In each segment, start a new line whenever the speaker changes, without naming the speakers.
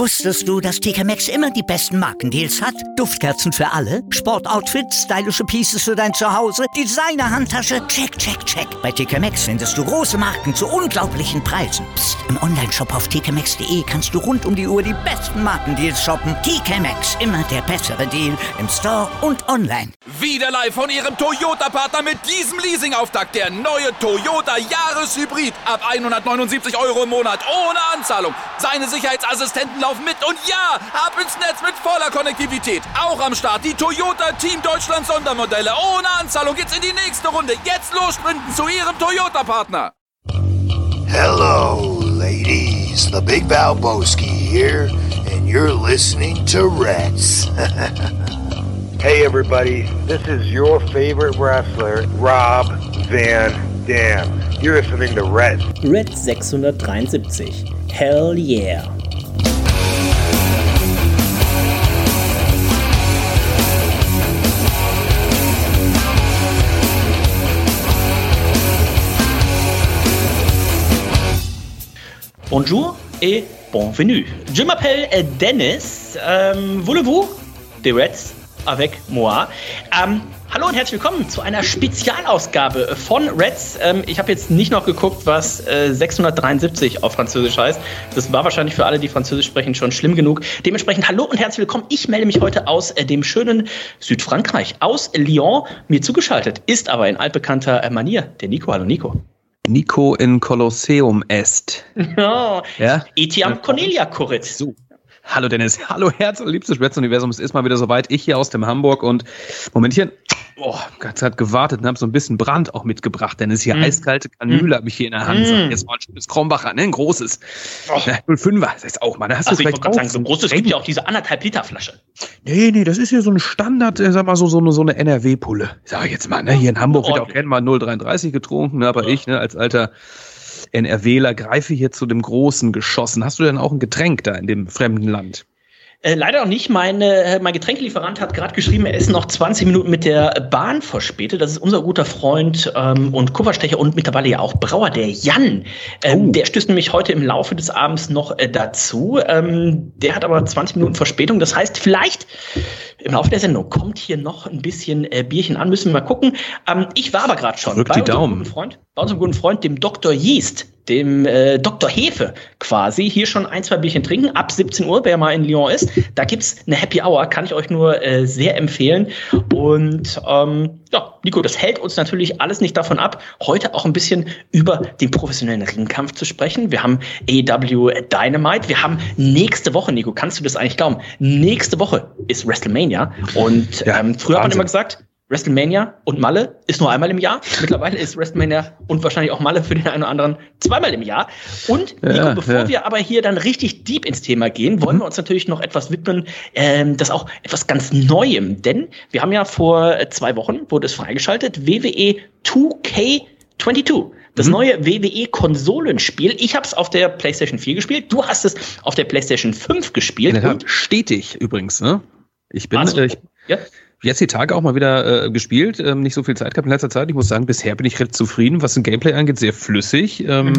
Wusstest du, dass TK Maxx immer die besten Markendeals hat? Duftkerzen für alle, Sportoutfits, stylische Pieces für dein Zuhause, Designer-Handtasche, check, check, check. Bei TK Maxx findest du große Marken zu unglaublichen Preisen. Psst. Im Onlineshop auf tkmaxx.de kannst du rund um die Uhr die besten Markendeals shoppen. TK Maxx, immer der bessere Deal im Store und online.
Wieder live von Ihrem Toyota-Partner mit diesem Leasing-Auftakt. Der neue Toyota Jahreshybrid. Ab 179 € im Monat. Ohne Anzahlung. Seine Sicherheitsassistenten laufen mit. Und ja, ab ins Netz mit voller Konnektivität. Auch am Start die Toyota Team Deutschland Sondermodelle. Ohne Anzahlung geht's in die nächste Runde. Jetzt los sprinten zu Ihrem Toyota-Partner.
Hello, ladies. The Big Valboski here. And you're listening to Reds.
Hey everybody, this is your favorite wrestler, Rob Van Dam. You're listening to Red.
Red 673. Hell yeah. Bonjour et bienvenue. Je m'appelle Dennis. Voulez-vous des Reds? Avec moi. Hallo und herzlich willkommen zu einer Spezialausgabe von Reds. Ich habe jetzt nicht noch geguckt, was 673 auf Französisch heißt. Das war wahrscheinlich für alle, die Französisch sprechen, schon schlimm genug. Dementsprechend hallo und herzlich willkommen. Ich melde mich heute aus dem schönen Südfrankreich, aus Lyon. Mir zugeschaltet ist aber in altbekannter Manier der Nico. Hallo Nico.
Nico in Kolosseum est.
Oh, ja? Etiam Cornelia Corrit.
So. Hallo Dennis, hallo Herz und liebstes Reds-Universum, es ist mal wieder soweit, ich hier aus dem Hamburg und Momentchen, ganz hat gewartet und habe so ein bisschen Brand auch mitgebracht, denn es hier eiskalte Kanüle habe ich hier in der Hand. Jetzt mal ein schönes Krombacher, ne, ein großes. 05er, das ist auch mal, da hast du vielleicht auch. Sagen,
so ein großes, gibt ja auch diese 1,5 Liter Flasche.
Nee, das ist hier so ein Standard, sag mal so eine NRW-Pulle. Sag ich jetzt mal, ne, hier in Hamburg wird auch gerne mal 0,33 getrunken, ne, aber ich, ne, als alter NRWler greife hier zu dem großen Geschossen. Hast du denn auch ein Getränk da in dem fremden Land?
Leider noch nicht. Mein Getränkelieferant hat gerade geschrieben, er ist noch 20 Minuten mit der Bahn verspätet. Das ist unser guter Freund und Kupferstecher und mittlerweile ja auch Brauer, der Jan. Der stößt nämlich heute im Laufe des Abends noch dazu. Der hat aber 20 Minuten Verspätung. Das heißt, vielleicht im Laufe der Sendung kommt hier noch ein bisschen Bierchen an. Müssen wir mal gucken. Ich war aber gerade schon
bei
unserem guten Freund, dem Dr. Yeast, dem Dr. Hefe quasi, hier schon 1-2 Bierchen trinken. Ab 17 Uhr, wer mal in Lyon ist, da gibt's eine Happy Hour, kann ich euch nur sehr empfehlen. Und Nico, das hält uns natürlich alles nicht davon ab, heute auch ein bisschen über den professionellen Ringkampf zu sprechen. Wir haben AEW Dynamite, wir haben nächste Woche, Nico, kannst du das eigentlich glauben? Nächste Woche ist WrestleMania und früher hat man immer gesagt, WrestleMania und Malle ist nur einmal im Jahr. Mittlerweile ist WrestleMania und wahrscheinlich auch Malle für den einen oder anderen zweimal im Jahr. Und Nico, bevor wir aber hier dann richtig deep ins Thema gehen, wollen wir uns natürlich noch etwas widmen, das auch etwas ganz Neuem. Denn wir haben ja vor 2 Wochen, wurde es freigeschaltet, WWE 2K22. Das neue WWE-Konsolenspiel. Ich habe es auf der PlayStation 4 gespielt. Du hast es auf der PlayStation 5 gespielt.
Und stetig übrigens, ne? Ich bin... Jetzt die Tage auch mal wieder gespielt, nicht so viel Zeit gehabt in letzter Zeit. Ich muss sagen, bisher bin ich recht zufrieden, was den Gameplay angeht, sehr flüssig.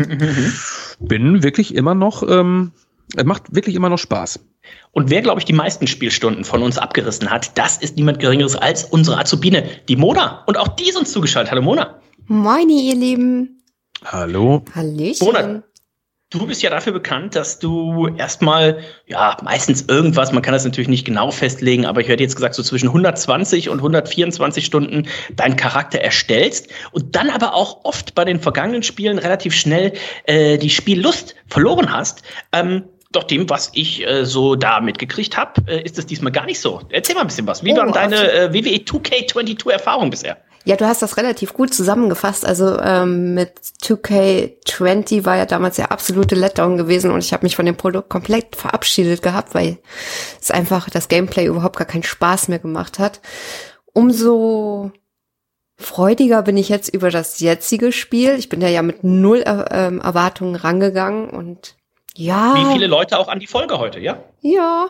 Bin wirklich immer noch, macht wirklich immer noch Spaß.
Und wer, glaube ich, die meisten Spielstunden von uns abgerissen hat, das ist niemand Geringeres als unsere Azubine, die Mona. Und auch die ist uns zugeschaltet. Hallo Mona.
Moini, ihr Lieben.
Hallo.
Hallöchen.
Mona, du bist ja dafür bekannt, dass du erstmal, meistens irgendwas, man kann das natürlich nicht genau festlegen, aber ich hätte jetzt gesagt, so zwischen 120 und 124 Stunden deinen Charakter erstellst und dann aber auch oft bei den vergangenen Spielen relativ schnell die Spiellust verloren hast. Doch dem, was ich so da mitgekriegt habe, ist es diesmal gar nicht so. Erzähl mal ein bisschen was. Wie waren deine WWE 2K22-Erfahrungen bisher?
Ja, du hast das relativ gut zusammengefasst. Also mit 2K20 war ja damals der absolute Letdown gewesen und ich habe mich von dem Produkt komplett verabschiedet gehabt, weil es einfach das Gameplay überhaupt gar keinen Spaß mehr gemacht hat. Umso freudiger bin ich jetzt über das jetzige Spiel. Ich bin ja mit 0 Erwartungen rangegangen und ja.
Wie viele Leute auch an die Folge heute, ja?
Ja.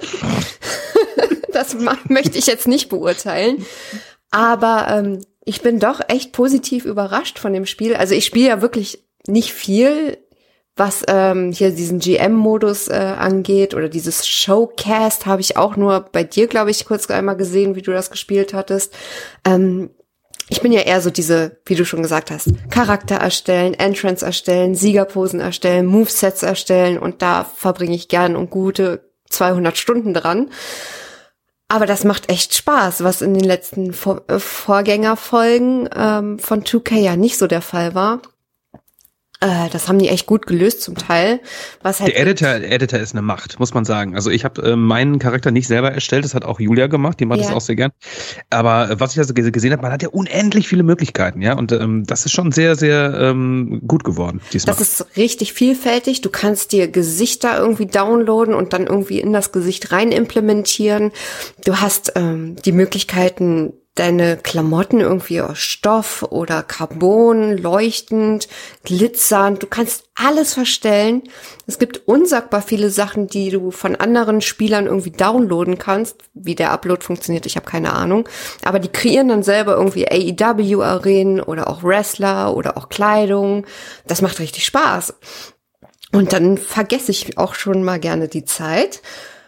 Das möchte ich jetzt nicht beurteilen. Aber ich bin doch echt positiv überrascht von dem Spiel. Also ich spiele ja wirklich nicht viel, Was hier diesen GM-Modus angeht oder dieses Showcast habe ich auch nur bei dir, glaube ich, kurz einmal gesehen, wie du das gespielt hattest. Ich bin ja eher so diese, wie du schon gesagt hast, Charakter erstellen, Entrance erstellen, Siegerposen erstellen, Movesets erstellen und da verbringe ich gern und gute 200 Stunden dran. Aber das macht echt Spaß, was in den letzten Vorgängerfolgen von 2K ja nicht so der Fall war. Das haben die echt gut gelöst zum Teil. Was halt
Der Editor ist eine Macht, muss man sagen. Also ich habe meinen Charakter nicht selber erstellt, das hat auch Julia gemacht, die macht das auch sehr gern. Aber was ich also gesehen habe, man hat ja unendlich viele Möglichkeiten, ja. Und das ist schon sehr, sehr gut geworden diesmal.
Das ist richtig vielfältig. Du kannst dir Gesichter irgendwie downloaden und dann irgendwie in das Gesicht rein implementieren. Du hast die Möglichkeiten, deine Klamotten irgendwie aus Stoff oder Carbon, leuchtend, glitzernd. Du kannst alles verstellen. Es gibt unsagbar viele Sachen, die du von anderen Spielern irgendwie downloaden kannst. Wie der Upload funktioniert, ich habe keine Ahnung. Aber die kreieren dann selber irgendwie AEW-Arenen oder auch Wrestler oder auch Kleidung. Das macht richtig Spaß. Und dann vergesse ich auch schon mal gerne die Zeit.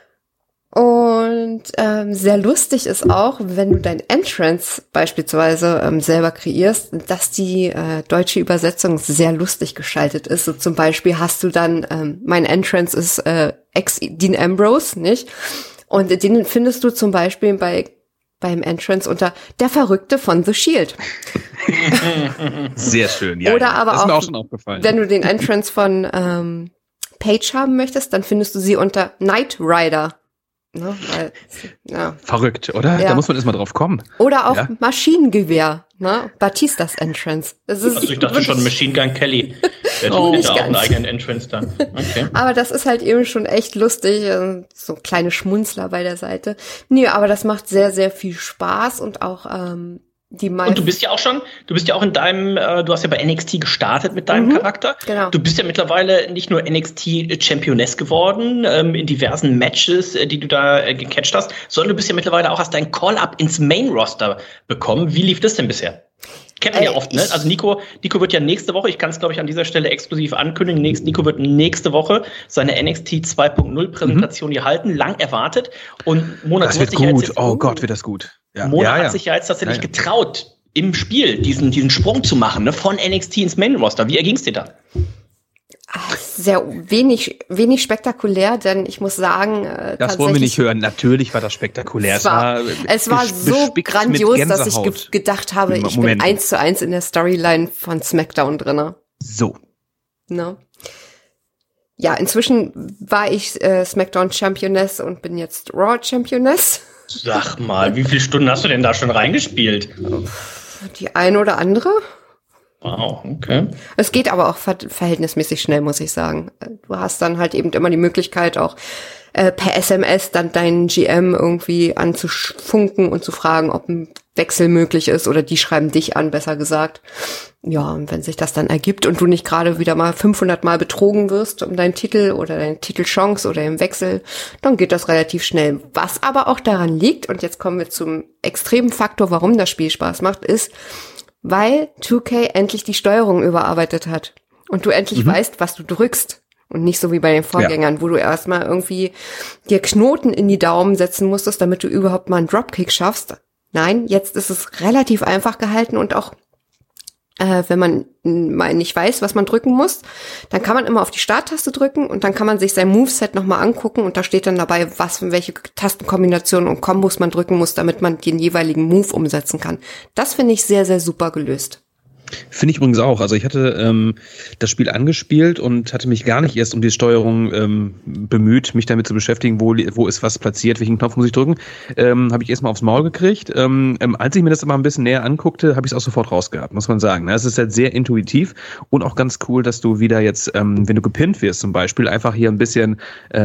Und sehr lustig ist auch, wenn du dein Entrance beispielsweise selber kreierst, dass die deutsche Übersetzung sehr lustig gestaltet ist. So zum Beispiel hast du dann, mein Entrance ist Dean Ambrose, nicht? Und den findest du zum Beispiel beim Entrance unter der Verrückte von The Shield.
Sehr schön, ja.
Oder aber
das ist mir
auch
auch schon aufgefallen.
Wenn du den Entrance von Paige haben möchtest, dann findest du sie unter Knight Rider. Ne, weil, ja.
Verrückt, oder?
Ja.
Da muss man erstmal drauf kommen.
Oder auch Maschinengewehr, ne? Batistas Entrance. Das ist
also ich dachte schon Machine Gun Kelly. Der hätte auch einen eigenen Entrance da. Okay.
Aber das ist halt eben schon echt lustig. So kleine Schmunzler bei der Seite. Nee, aber das macht sehr, sehr viel Spaß und auch
und du bist ja auch in deinem, du hast ja bei NXT gestartet mit deinem Charakter.
Genau.
Du bist ja mittlerweile nicht nur NXT-Championess geworden, in diversen Matches, die du da gecatcht hast, sondern du bist ja mittlerweile auch, hast dein Call-Up ins Main-Roster bekommen. Wie lief das denn bisher? Kennt man ja oft, ne? Also Nico wird ja nächste Woche, ich kann es, glaube ich, an dieser Stelle exklusiv ankündigen, Nico wird nächste Woche seine NXT 2.0 Präsentation hier halten, lang erwartet. Und Mona,
das wird gut, oh Gott, wird das gut. Ja.
Mona hat sich ja jetzt tatsächlich getraut, im Spiel diesen Sprung zu machen, ne? Von NXT ins Main-Roster. Wie erging's dir da?
Sehr wenig spektakulär, denn ich muss sagen,
das wollen wir nicht hören. Natürlich war das spektakulär.
Es war so grandios, dass ich gedacht habe, ich bin 1:1 in der Storyline von SmackDown drinne.
So.
Ne? Ja, inzwischen war ich SmackDown Championess und bin jetzt Raw Championess.
Sag mal, wie viele Stunden hast du denn da schon reingespielt?
Die eine oder andere.
Wow, okay.
Es geht aber auch verhältnismäßig schnell, muss ich sagen. Du hast dann halt eben immer die Möglichkeit, auch per SMS dann deinen GM irgendwie anzufunken und zu fragen, ob ein Wechsel möglich ist, oder die schreiben dich an, besser gesagt. Ja, und wenn sich das dann ergibt und du nicht gerade wieder mal 500 Mal betrogen wirst um deinen Titel oder deine Titelchance oder im Wechsel, dann geht das relativ schnell. Was aber auch daran liegt, und jetzt kommen wir zum extremen Faktor, warum das Spiel Spaß macht, ist, weil 2K endlich die Steuerung überarbeitet hat und du endlich weißt, was du drückst. Und nicht so wie bei den Vorgängern, wo du erstmal irgendwie dir Knoten in die Daumen setzen musstest, damit du überhaupt mal einen Dropkick schaffst. Nein, jetzt ist es relativ einfach gehalten, und auch wenn man mal nicht weiß, was man drücken muss, dann kann man immer auf die Starttaste drücken und dann kann man sich sein Moveset nochmal angucken, und da steht dann dabei, welche Tastenkombinationen und Kombos man drücken muss, damit man den jeweiligen Move umsetzen kann. Das finde ich sehr, sehr super gelöst.
Finde ich übrigens auch. Also ich hatte das Spiel angespielt und hatte mich gar nicht erst um die Steuerung bemüht, mich damit zu beschäftigen, wo ist was platziert, welchen Knopf muss ich drücken. Habe ich erstmal aufs Maul gekriegt. Als ich mir das immer ein bisschen näher anguckte, habe ich es auch sofort rausgehabt, muss man sagen. Es ist halt sehr intuitiv und auch ganz cool, dass du wieder jetzt, wenn du gepinnt wirst zum Beispiel, einfach hier ein bisschen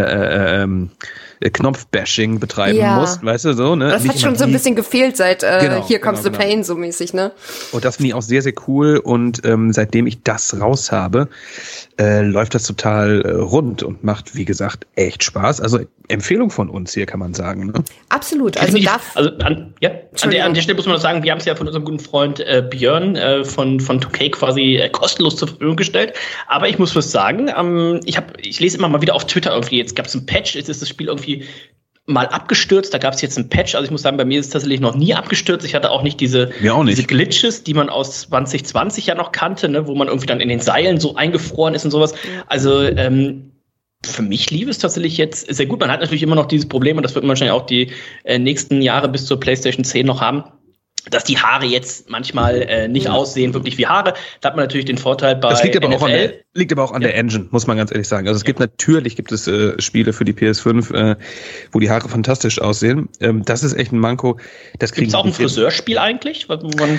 Knopfbashing betreiben musst, weißt du, so, ne?
Das
Nicht
hat schon so ein bisschen gefehlt seit
genau,
Here Comes the Pain, so mäßig, ne?
Und das finde ich auch sehr, sehr cool. cool und seitdem ich das raus habe, läuft das total rund und macht, wie gesagt, echt Spaß. Also Empfehlung von uns hier, kann man sagen. Ne?
Absolut.
An der Stelle muss man noch sagen, wir haben es ja von unserem guten Freund Björn von 2K quasi kostenlos zur Verfügung gestellt. Aber ich muss was sagen, ich lese immer mal wieder auf Twitter irgendwie, jetzt gab es ein Patch, jetzt ist das Spiel irgendwie mal abgestürzt, da gab es jetzt einen Patch, also ich muss sagen, bei mir ist es tatsächlich noch nie abgestürzt, ich hatte auch nicht diese Glitches, die man aus 2020 ja noch kannte, ne, wo man irgendwie dann in den Seilen so eingefroren ist und sowas, also für mich lief es tatsächlich jetzt sehr gut, man hat natürlich immer noch dieses Problem und das wird man wahrscheinlich auch die nächsten Jahre bis zur PlayStation 10 noch haben, dass die Haare jetzt manchmal nicht aussehen wirklich wie Haare. Da hat man natürlich den Vorteil bei
das liegt aber
NFL.
Liegt aber auch an der Engine, muss man ganz ehrlich sagen. Also es gibt natürlich Spiele für die PS5, wo die Haare fantastisch aussehen. Das ist echt ein Manko. Gibt es auch ein Friseurspiel eigentlich? Wo man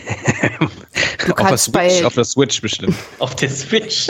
auf der Switch bestimmt.
Auf der Switch.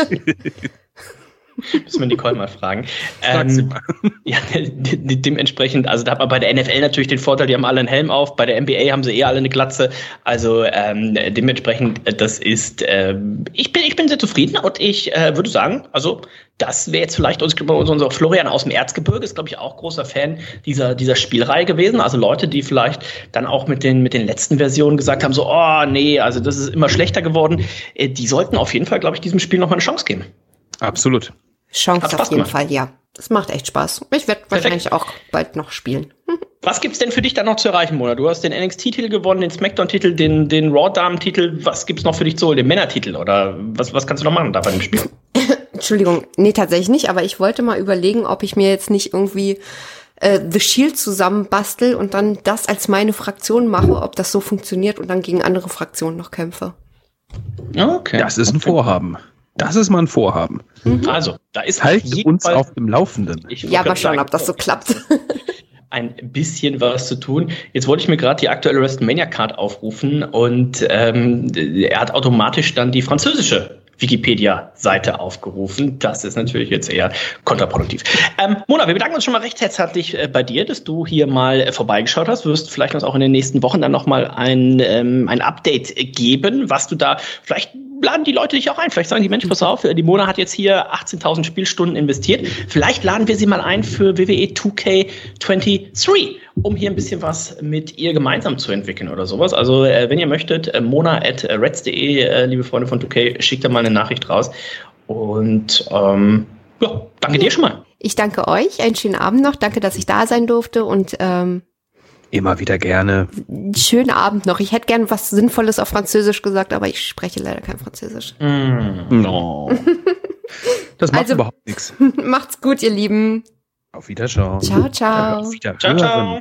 Müssen wir Nicole mal fragen. Ja, dementsprechend, also da hat man bei der NFL natürlich den Vorteil, die haben alle einen Helm auf, bei der NBA haben sie alle eine Glatze, also dementsprechend, das ist, ich bin sehr zufrieden und ich würde sagen, also das wäre jetzt vielleicht unser Florian aus dem Erzgebirge, ist glaube ich auch großer Fan dieser Spielreihe gewesen, also Leute, die vielleicht dann auch mit den letzten Versionen gesagt haben, so, oh nee, also das ist immer schlechter geworden, die sollten auf jeden Fall, glaube ich, diesem Spiel noch mal eine Chance geben.
Absolut.
Chance auf jeden Fall, ja. Das macht echt Spaß. Ich werde wahrscheinlich auch bald noch spielen.
Was gibt's denn für dich dann noch zu erreichen, Mona? Du hast den NXT-Titel gewonnen, den SmackDown-Titel, den Raw-Damen-Titel. Was gibt's noch für dich zu holen? Den Männer-Titel? Oder was kannst du noch machen da bei dem Spiel?
Entschuldigung, nee, tatsächlich nicht. Aber ich wollte mal überlegen, ob ich mir jetzt nicht irgendwie The Shield zusammenbastel und dann das als meine Fraktion mache, ob das so funktioniert und dann gegen andere Fraktionen noch kämpfe.
Okay. Das ist ein Vorhaben. Das ist mal ein Vorhaben.
Also, da ist
halt uns auf dem Laufenden.
Ja, mal schauen, ob das so klappt.
Ein bisschen was zu tun. Jetzt wollte ich mir gerade die aktuelle WrestleMania-Card aufrufen und er hat automatisch dann die französische Wikipedia-Seite aufgerufen. Das ist natürlich jetzt eher kontraproduktiv. Mona, wir bedanken uns schon mal recht herzlich bei dir, dass du hier mal vorbeigeschaut hast. Du wirst vielleicht uns auch in den nächsten Wochen dann noch mal ein Update geben, was du da vielleicht laden die Leute dich auch ein. Vielleicht sagen die Menschen, pass auf, die Mona hat jetzt hier 18.000 Spielstunden investiert. Vielleicht laden wir sie mal ein für WWE 2K23, um hier ein bisschen was mit ihr gemeinsam zu entwickeln oder sowas. Also wenn ihr möchtet, mona@reds.de, liebe Freunde von 2K, schickt da mal eine Nachricht raus. Und ja, danke dir schon mal.
Ich danke euch. Einen schönen Abend noch. Danke, dass ich da sein durfte und
immer wieder gerne.
Schönen Abend noch. Ich hätte gern was Sinnvolles auf Französisch gesagt, aber ich spreche leider kein Französisch.
No. Das macht also überhaupt nichts.
Macht's gut, ihr Lieben.
Auf Wiedersehen.
Ciao, ciao.
Auf Wiedersehen.
Ciao, ciao.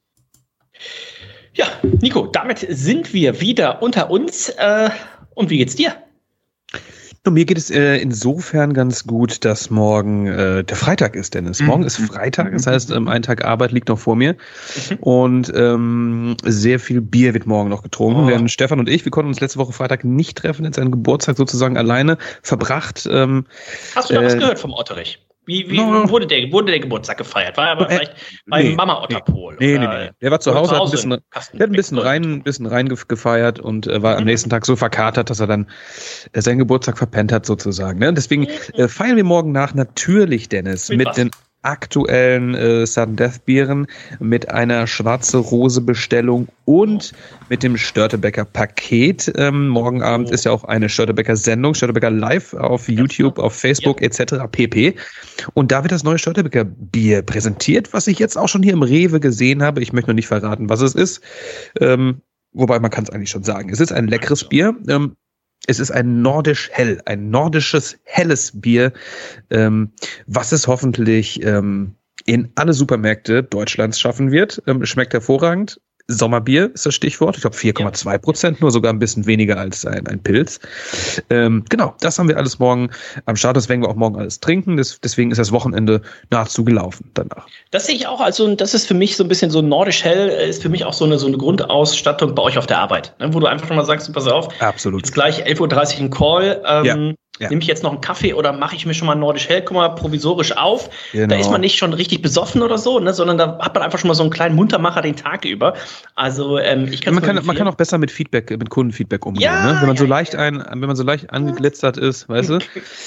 Ja, Nico, damit sind wir wieder unter uns. Und wie geht's dir?
Mir geht es insofern ganz gut, dass morgen der Freitag ist, Dennis. Morgen ist Freitag, das heißt, ein Tag Arbeit liegt noch vor mir. Und sehr viel Bier wird morgen noch getrunken. Während Stefan und ich, wir konnten uns letzte Woche Freitag nicht treffen, jetzt seinen Geburtstag sozusagen alleine verbracht.
Hast du da was gehört vom Otterich? Wie wurde der Geburtstag gefeiert? War er aber vielleicht beim Mama Otterpol?
Nee. Der war zu Hause, hat ein bisschen rein gefeiert und war am nächsten Tag so verkatert, dass er dann seinen Geburtstag verpennt hat sozusagen. Ne? Deswegen feiern wir morgen nach natürlich, Dennis, mit den aktuellen Sudden Death Bieren, mit einer schwarze Rose Bestellung und mit dem Störtebecker Paket. Morgen Abend ist ja auch eine Störtebecker Sendung, Störtebecker Live auf YouTube, auf Facebook etc. pp. Und da wird das neue Störtebecker Bier präsentiert, was ich jetzt auch schon hier im Rewe gesehen habe. Ich möchte noch nicht verraten, was es ist. Wobei man kann es eigentlich schon sagen. Es ist ein leckeres Bier. Es ist ein nordisches helles Bier, was es hoffentlich in alle Supermärkte Deutschlands schaffen wird. Schmeckt hervorragend. Sommerbier ist das Stichwort. Ich glaube 4,2%, nur sogar ein bisschen weniger als ein Pilz. Genau, das haben wir alles morgen am Start. Das werden wir auch morgen alles trinken. Deswegen ist das Wochenende nahezu gelaufen danach.
Das sehe ich auch. Also das ist für mich so ein bisschen so nordisch hell, ist für mich auch so eine Grundausstattung bei euch auf der Arbeit. Ne? Wo du einfach schon mal sagst, pass auf.
Absolut.
Jetzt gleich 11.30 Uhr ein Call. Nehme ich jetzt noch einen Kaffee oder mache ich mir schon mal Nordisch Hell, guck mal, provisorisch auf.
Genau.
Da ist man nicht schon richtig besoffen oder so, ne, sondern da hat man einfach schon mal so einen kleinen Muntermacher den Tag über. Also ich kann
man kann auch besser mit Kundenfeedback umgehen, ne? Wenn man so leicht angeglitzert ist, weißt du?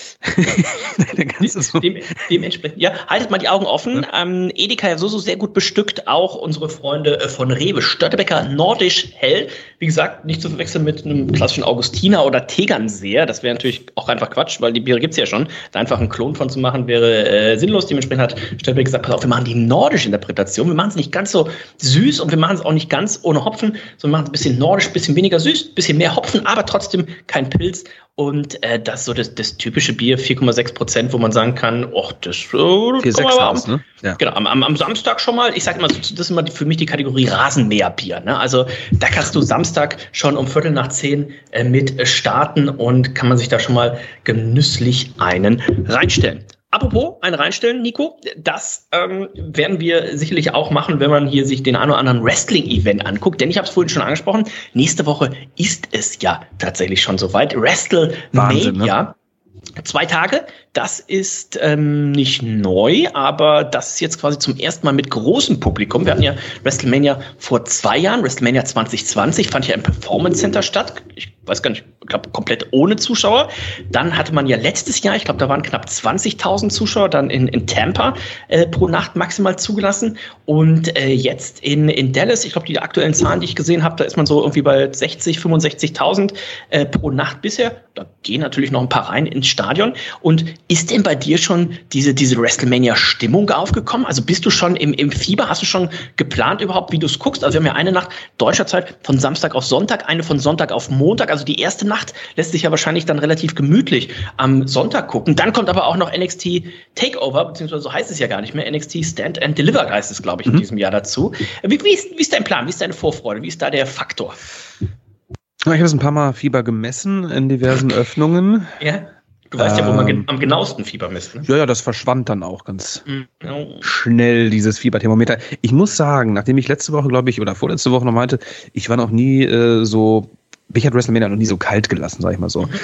Dann kannst du so.
Dementsprechend, ja, haltet mal die Augen offen. Edeka ja so sehr gut bestückt, auch unsere Freunde von Rewe. Störtebeker Nordisch Hell. Wie gesagt, nicht zu verwechseln mit einem klassischen Augustiner oder Tegernseer. Das wäre natürlich auch einfach Quatsch, weil die Biere gibt's ja schon. Da einfach einen Klon von zu machen, wäre sinnlos. Dementsprechend hat Störtebeker gesagt, pass auf, wir machen die nordische Interpretation. Wir machen es nicht ganz so süß und wir machen es auch nicht ganz ohne Hopfen, sondern wir machen es ein bisschen nordisch, ein bisschen weniger süß, ein bisschen mehr Hopfen, aber trotzdem kein Pilz. Und das ist so das typische Bier, 4,6%, wo man sagen kann, das
4,6 aus, ne? Ja.
Genau, am Samstag schon mal, ich sag immer, das ist immer für mich die Kategorie Rasenmäherbier. Ne? Also da kannst du Samstag schon um 9:15 mit starten und kann man sich da schon mal genüsslich einen reinstellen. Apropos, einen reinstellen, Nico, das werden wir sicherlich auch machen, wenn man hier sich den einen oder anderen Wrestling-Event anguckt. Denn ich habe es vorhin schon angesprochen, nächste Woche ist es ja tatsächlich schon soweit. WrestleMania. Ne? 2 Tage, das ist nicht neu, aber das ist jetzt quasi zum ersten Mal mit großem Publikum. Wir hatten ja WrestleMania vor 2 Jahren, WrestleMania 2020, fand ja im Performance Center statt. Ich weiß gar nicht, ich glaube komplett ohne Zuschauer. Dann hatte man ja letztes Jahr, ich glaube, da waren knapp 20.000 Zuschauer dann in Tampa pro Nacht maximal zugelassen. Und jetzt in Dallas, ich glaube, die aktuellen Zahlen, die ich gesehen habe, da ist man so irgendwie bei 60.000, 65.000 pro Nacht bisher. Da gehen natürlich noch ein paar rein ins Stadion. Und ist denn bei dir schon diese WrestleMania-Stimmung aufgekommen? Also bist du schon im Fieber? Hast du schon geplant überhaupt, wie du es guckst? Also wir haben ja eine Nacht deutscher Zeit von Samstag auf Sonntag, eine von Sonntag auf Montag. Also die erste Nacht lässt sich ja wahrscheinlich dann relativ gemütlich am Sonntag gucken. Dann kommt aber auch noch NXT Takeover, beziehungsweise so heißt es ja gar nicht mehr. NXT Stand and Deliver heißt es, glaube ich, in diesem Jahr dazu. Wie ist dein Plan? Wie ist deine Vorfreude? Wie ist da der Faktor?
Ich habe es ein paar Mal Fieber gemessen in diversen Öffnungen.
Ja. Du weißt ja, wo man am genauesten Fieber misst, ne?
Ja, das verschwand dann auch ganz schnell, dieses Fieberthermometer. Ich muss sagen, nachdem ich letzte Woche, glaube ich, oder vorletzte Woche noch meinte, ich war noch nie mich hat WrestleMania noch nie so kalt gelassen, sag ich mal so.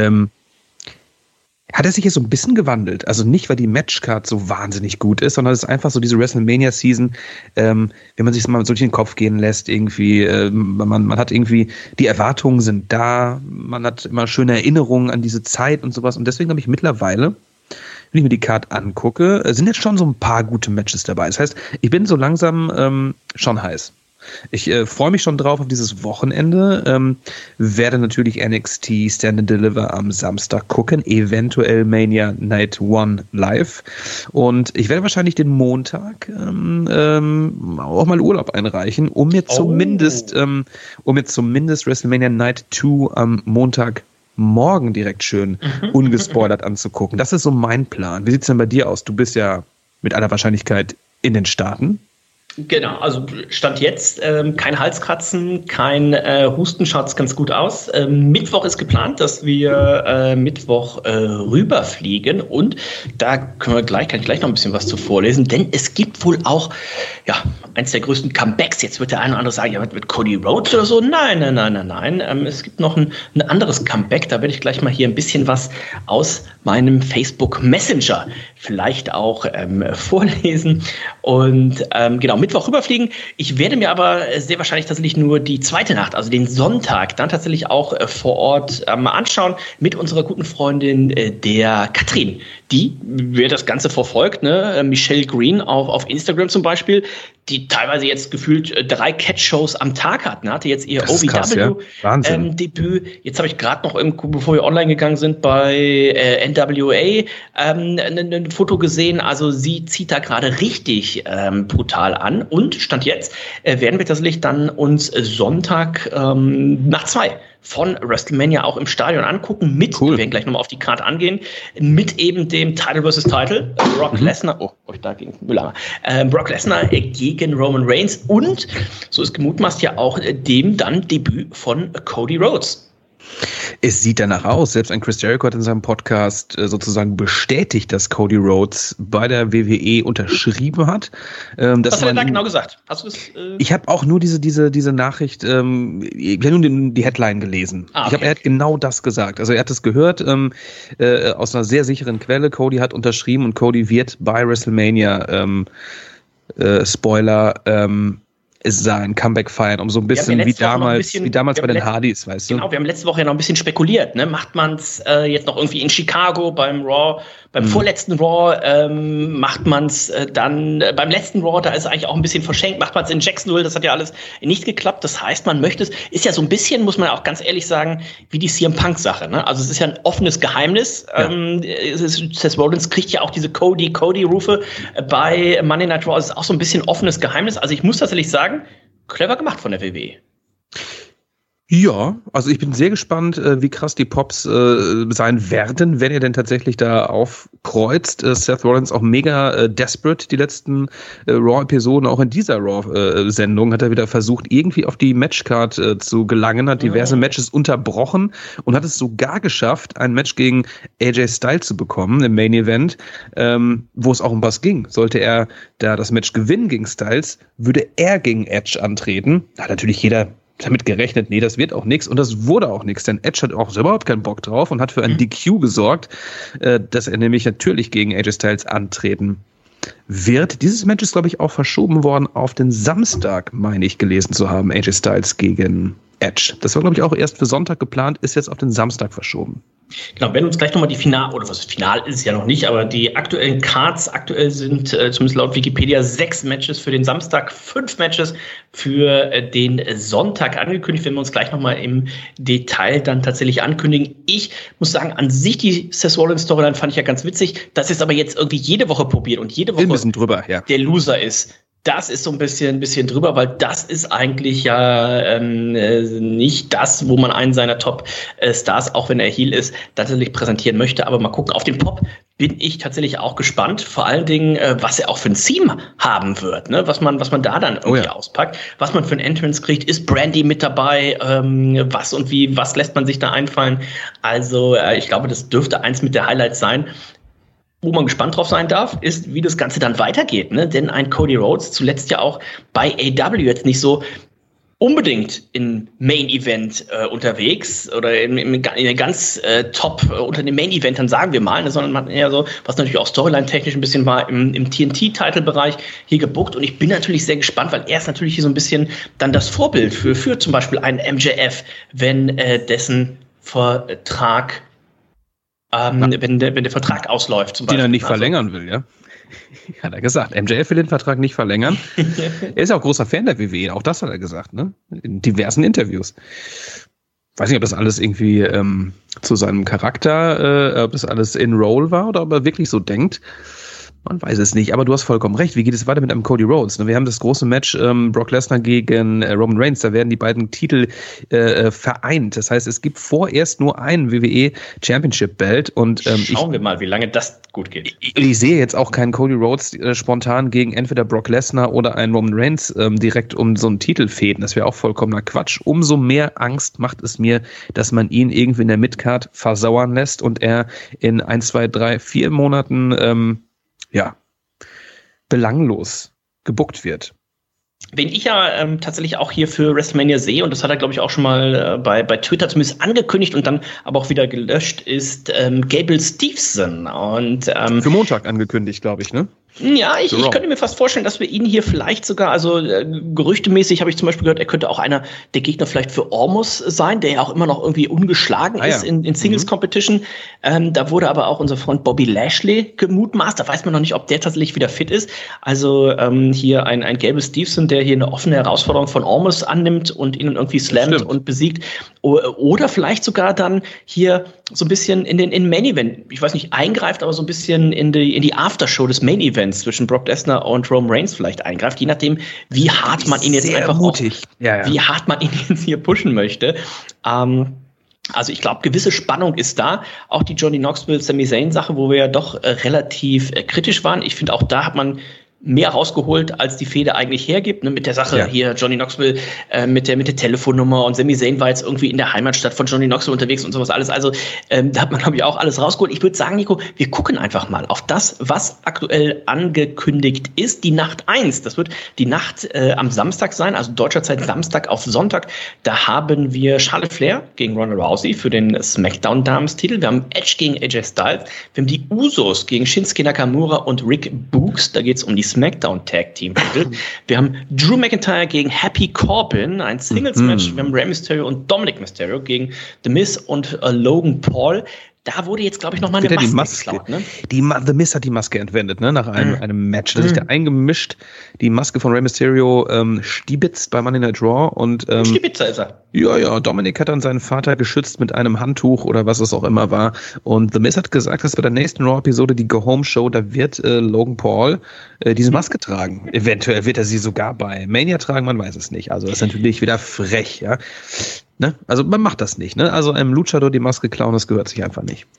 Hat er sich jetzt so ein bisschen gewandelt. Also nicht, weil die Matchcard so wahnsinnig gut ist, sondern es ist einfach so diese WrestleMania-Season, wenn man sich das mal so durch den Kopf gehen lässt, irgendwie, man hat irgendwie, die Erwartungen sind da, man hat immer schöne Erinnerungen an diese Zeit und sowas. Und deswegen habe ich mittlerweile, wenn ich mir die Card angucke, sind jetzt schon so ein paar gute Matches dabei. Das heißt, ich bin so langsam schon heiß. Ich freue mich schon drauf auf dieses Wochenende, werde natürlich NXT Stand and Deliver am Samstag gucken, eventuell Mania Night 1 live und ich werde wahrscheinlich den Montag auch mal Urlaub einreichen, um mir zumindest WrestleMania Night 2 am Montagmorgen direkt schön ungespoilert anzugucken. Das ist so mein Plan. Wie sieht es denn bei dir aus? Du bist ja mit aller Wahrscheinlichkeit in den Staaten.
Genau, also Stand jetzt kein Halskratzen, kein Husten, schaut's ganz gut aus. Mittwoch ist geplant, dass wir Mittwoch rüberfliegen und da kann ich gleich noch ein bisschen was zu vorlesen, denn es gibt wohl auch eins der größten Comebacks. Jetzt wird der eine oder andere sagen, ja, mit Cody Rhodes oder so. Nein. Es gibt noch ein anderes Comeback, da werde ich gleich mal hier ein bisschen was aus meinem Facebook Messenger vielleicht auch vorlesen und genau, Mittwoch rüberfliegen. Ich werde mir aber sehr wahrscheinlich tatsächlich nur die zweite Nacht, also den Sonntag, dann tatsächlich auch vor Ort anschauen mit unserer guten Freundin der Katrin. Die, wer das Ganze verfolgt, ne, Michelle Green auf Instagram zum Beispiel, die teilweise jetzt gefühlt 3 Catch-Shows am Tag hat. Ne? Hatte jetzt ihr OVW-Debüt. Jetzt habe ich gerade noch, bevor wir online gegangen sind, bei NWA ein Foto gesehen. Also sie zieht da gerade richtig brutal an. Und Stand jetzt werden wir tatsächlich dann uns Sonntag nach 2 von WrestleMania auch im Stadion angucken. Wir werden gleich nochmal auf die Karte angehen, mit eben dem Title vs. Title, Brock Lesnar, Brock Lesnar gegen Roman Reigns und, so ist gemutmaßt ja auch, dem dann Debüt von Cody Rhodes.
Es sieht danach aus. Selbst ein Chris Jericho hat in seinem Podcast sozusagen bestätigt, dass Cody Rhodes bei der WWE unterschrieben hat.
Was hat er da genau gesagt? Hast du es?
Ich habe auch nur diese Nachricht, ich habe nur die Headline gelesen. Okay. Er hat genau das gesagt. Also er hat es gehört aus einer sehr sicheren Quelle. Cody hat unterschrieben und Cody wird bei WrestleMania, Spoiler, sein Comeback feiern, um so ein bisschen wie damals bei den Hardys, weißt du?
Genau, wir haben letzte Woche ja noch ein bisschen spekuliert, ne? Macht man es jetzt noch irgendwie in Chicago beim Raw, beim vorletzten Raw, macht man es dann beim letzten Raw, da ist es eigentlich auch ein bisschen verschenkt, macht man es in Jacksonville, das hat ja alles nicht geklappt, das heißt, man möchte es, ist ja so ein bisschen, muss man auch ganz ehrlich sagen, wie die CM Punk-Sache, ne? Also es ist ja ein offenes Geheimnis, Seth Rollins kriegt ja auch diese Cody-Rufe bei Monday Night Raw, es ist auch so ein bisschen offenes Geheimnis, also ich muss tatsächlich sagen, clever gemacht von der WWE.
Ja, also ich bin sehr gespannt, wie krass die Pops sein werden, wenn er denn tatsächlich da aufkreuzt. Seth Rollins auch mega desperate, die letzten Raw-Episoden, auch in dieser Raw-Sendung hat er wieder versucht, irgendwie auf die Matchcard zu gelangen, hat diverse Matches unterbrochen und hat es sogar geschafft, ein Match gegen AJ Styles zu bekommen im Main Event, wo es auch um was ging. Sollte er da das Match gewinnen gegen Styles, würde er gegen Edge antreten. Da hat natürlich jeder damit gerechnet, nee, das wird auch nichts. Und das wurde auch nichts, denn Edge hat auch überhaupt keinen Bock drauf und hat für ein DQ gesorgt, dass er nämlich natürlich gegen AJ Styles antreten wird. Dieses Match ist, glaube ich, auch verschoben worden auf den Samstag, meine ich, gelesen zu haben, AJ Styles gegen Edge. Das war, glaube ich, auch erst für Sonntag geplant, ist jetzt auf den Samstag verschoben.
Genau, wir werden uns gleich nochmal die Final ist es ja noch nicht, aber die aktuellen Cards, aktuell sind zumindest laut Wikipedia 6 Matches für den Samstag, 5 Matches für den Sonntag angekündigt, wenn wir uns gleich nochmal im Detail dann tatsächlich ankündigen. Ich muss sagen, an sich die Seth Rollins Storyline fand ich ja ganz witzig, dass es aber jetzt irgendwie jede Woche probiert und jede Woche
ein bisschen drüber, ja.
Der Loser ist. Das ist so ein bisschen drüber, weil das ist eigentlich ja nicht das, wo man einen seiner Top-Stars, auch wenn er Heel ist, tatsächlich präsentieren möchte. Aber mal gucken, auf den Pop bin ich tatsächlich auch gespannt. Vor allen Dingen, was er auch für ein Theme haben wird, ne? Was man da dann irgendwie auspackt, was man für ein Entrance kriegt. Ist Brandy mit dabei? Was lässt man sich da einfallen? Also ich glaube, das dürfte eins mit der Highlights sein. Wo man gespannt drauf sein darf, ist, wie das Ganze dann weitergeht, ne? Denn ein Cody Rhodes, zuletzt ja auch bei AEW jetzt nicht so unbedingt im Main Event unterwegs oder in ganz top unter den Main Eventern, sagen wir mal, ne? Sondern man eher so, was natürlich auch Storyline-technisch ein bisschen war, im TNT-Title-Bereich hier gebuckt. Und ich bin natürlich sehr gespannt, weil er ist natürlich hier so ein bisschen dann das Vorbild für zum Beispiel einen MJF, wenn dessen Vertrag wenn der Vertrag ausläuft, zum Beispiel.
Den er nicht verlängern will, ja? Hat er gesagt. MJF will den Vertrag nicht verlängern. Er ist ja auch großer Fan der WWE, auch das hat er gesagt, ne? In diversen Interviews. Weiß nicht, ob das alles irgendwie zu seinem Charakter, ob das alles in Roll war oder ob er wirklich so denkt. Man weiß es nicht, aber du hast vollkommen recht. Wie geht es weiter mit einem Cody Rhodes? Wir haben das große Match Brock Lesnar gegen Roman Reigns. Da werden die beiden Titel vereint. Das heißt, es gibt vorerst nur einen WWE Championship Belt. Und
schauen wir mal, wie lange das gut geht.
Ich sehe jetzt auch keinen Cody Rhodes spontan gegen entweder Brock Lesnar oder einen Roman Reigns direkt um so einen Titel fäden. Das wäre auch vollkommener Quatsch. Umso mehr Angst macht es mir, dass man ihn irgendwie in der Midcard versauern lässt und er in 1, 2, 3, 4 Monaten belanglos gebuckt wird.
Wen ich ja tatsächlich auch hier für WrestleMania sehe, und das hat er, glaube ich, auch schon mal bei Twitter zumindest angekündigt und dann aber auch wieder gelöscht, ist Gable Steveson. Und
für Montag angekündigt, glaube ich, ne?
Ja, ich könnte mir fast vorstellen, dass wir ihn hier vielleicht sogar, also gerüchtemäßig habe ich zum Beispiel gehört, er könnte auch einer der Gegner vielleicht für Ormus sein, der ja auch immer noch irgendwie ungeschlagen ist in Singles Competition. Da wurde aber auch unser Freund Bobby Lashley gemutmaßt. Da weiß man noch nicht, ob der tatsächlich wieder fit ist. Also hier ein Gable Steveson, der hier eine offene Herausforderung von Ormus annimmt und ihn irgendwie slammt und besiegt. Oder vielleicht sogar dann hier so ein bisschen in Main Event, ich weiß nicht, eingreift, aber so ein bisschen in die Aftershow des Main Events zwischen Brock Lesnar und Roman Reigns vielleicht eingreift, je nachdem, wie hart man ihn jetzt einfach wie hart man ihn jetzt hier pushen möchte. Also ich glaube, gewisse Spannung ist da. Auch die Johnny Knoxville, Sami Zayn Sache, wo wir ja doch relativ kritisch waren. Ich finde, auch da hat man mehr rausgeholt, als die Fehde eigentlich hergibt, ne, mit der Sache hier Johnny Knoxville, mit der Telefonnummer, und Sami Zayn war jetzt irgendwie in der Heimatstadt von Johnny Knoxville unterwegs und sowas alles. Also da hat man, glaube ich, auch alles rausgeholt. Ich würde sagen, Nico, wir gucken einfach mal auf das, was aktuell angekündigt ist. Die Nacht 1, das wird die Nacht am Samstag sein, also deutscher Zeit Samstag auf Sonntag. Da haben wir Charlotte Flair gegen Ronda Rousey für den SmackDown-Damenstitel. Wir haben Edge gegen AJ Styles. Wir haben die Usos gegen Shinsuke Nakamura und Rick Books. Da geht es um die SmackDown-Tag-Team-Titel. Wir haben Drew McIntyre gegen Happy Corbin, ein Singles-Match. Wir haben Rey Mysterio und Dominic Mysterio gegen The Miz und Logan Paul. Da wurde jetzt, glaube ich, nochmal eine Maske geklaut, ne?
The Miz hat die Maske entwendet, ne? Nach einem Match. Da hat sich da eingemischt, die Maske von Rey Mysterio stiebitzt bei Monday Night Raw. Und,
Stibitzer ist er.
Ja, Dominik hat dann seinen Vater geschützt mit einem Handtuch oder was es auch immer war. Und The Miz hat gesagt, dass bei der nächsten Raw-Episode, die Go-Home-Show, da wird Logan Paul diese Maske tragen. Eventuell wird er sie sogar bei Mania tragen, man weiß es nicht. Also das ist natürlich wieder frech, ja. Ne? Also man macht das nicht. Ne? Also einem Luchador die Maske klauen, das gehört sich einfach nicht.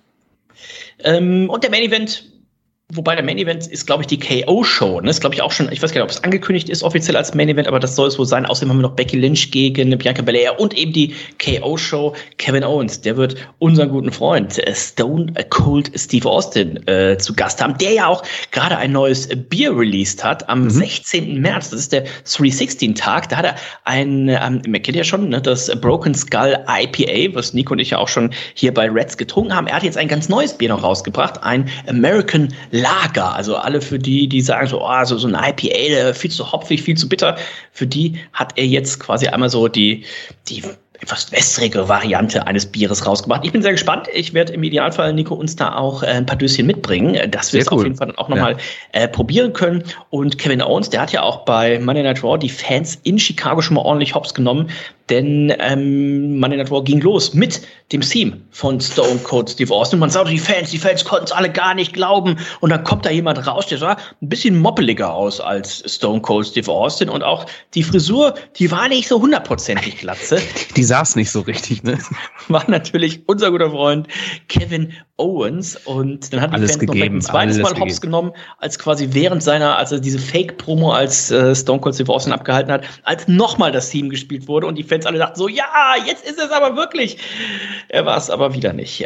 Und der Main Event, wobei der Main Event ist, glaube ich, die KO-Show. Ne? Ist, glaube ich, auch schon, ich weiß gar nicht, ob es angekündigt ist offiziell als Main Event, aber das soll es wohl sein. Außerdem haben wir noch Becky Lynch gegen Bianca Belair und eben die KO-Show. Kevin Owens, der wird unseren guten Freund Stone Cold Steve Austin zu Gast haben, der ja auch gerade ein neues Bier released hat am 16. März. Das ist der 316-Tag. Da hat er man kennt ja schon, ne, das Broken Skull IPA, was Nico und ich ja auch schon hier bei Reds getrunken haben. Er hat jetzt ein ganz neues Bier noch rausgebracht, ein American Lager. Also alle für die sagen so ein IPA, viel zu hopfig, viel zu bitter. Für die hat er jetzt quasi einmal so die etwas wässrige Variante eines Bieres rausgebracht. Ich bin sehr gespannt. Ich werde im Idealfall, Nico, uns da auch ein paar Döschen mitbringen, dass wir es auf jeden Fall dann auch nochmal probieren können. Und Kevin Owens, der hat ja auch bei Monday Night Raw die Fans in Chicago schon mal ordentlich hops genommen, denn Monday Night Raw ging los mit dem Theme von Stone Cold Steve Austin. Man sah, die Fans konnten es alle gar nicht glauben. Und dann kommt da jemand raus, der sah ein bisschen moppeliger aus als Stone Cold Steve Austin. Und auch die Frisur, die war nicht so 100%ig glatze.
Die saß nicht so richtig, ne?
War natürlich unser guter Freund Kevin Owens. Und dann hat die Fans noch ein zweites Mal hops genommen, als quasi als er diese Fake-Promo als Stone Cold Steve Austin abgehalten hat, als nochmal das Theme gespielt wurde und die Fans alle dachten so, ja, jetzt ist es aber wirklich. Er war es aber wieder nicht.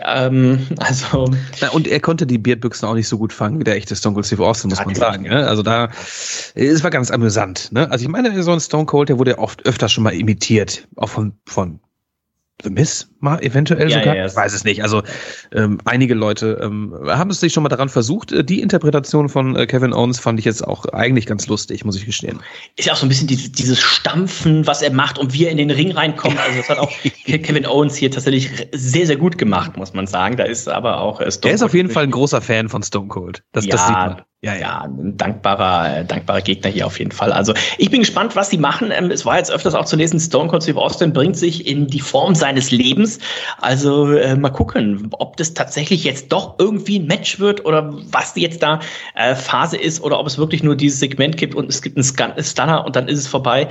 Und er konnte die Beardbüchsen auch nicht so gut fangen wie der echte Stone Cold Steve Austin, muss man sagen. Ne? Also es war ganz amüsant. Ne? Also ich meine, so ein Stone Cold, der wurde öfter schon mal imitiert, auch von The Miz mal eventuell sogar. Ich weiß es nicht. Also einige Leute haben es sich schon mal daran versucht. Die Interpretation von Kevin Owens fand ich jetzt auch eigentlich ganz lustig, muss ich gestehen.
Ist ja auch so ein bisschen dieses Stampfen, was er macht und wie er in den Ring reinkommt. Also das hat auch Kevin Owens hier tatsächlich sehr, sehr gut gemacht, muss man sagen. Da ist aber auch Stone Cold.
Er ist auf jeden Fall ein großer Fan von Stone Cold. Das sieht man. Ja,
ein dankbarer Gegner hier auf jeden Fall. Also ich bin gespannt, was sie machen. Es war jetzt öfters auch zu lesen, Stone Cold Steve Austin bringt sich in die Form seines Lebens. Also mal gucken, ob das tatsächlich jetzt doch irgendwie ein Match wird oder was jetzt da Phase ist oder ob es wirklich nur dieses Segment gibt und es gibt einen Stunner und dann ist es vorbei.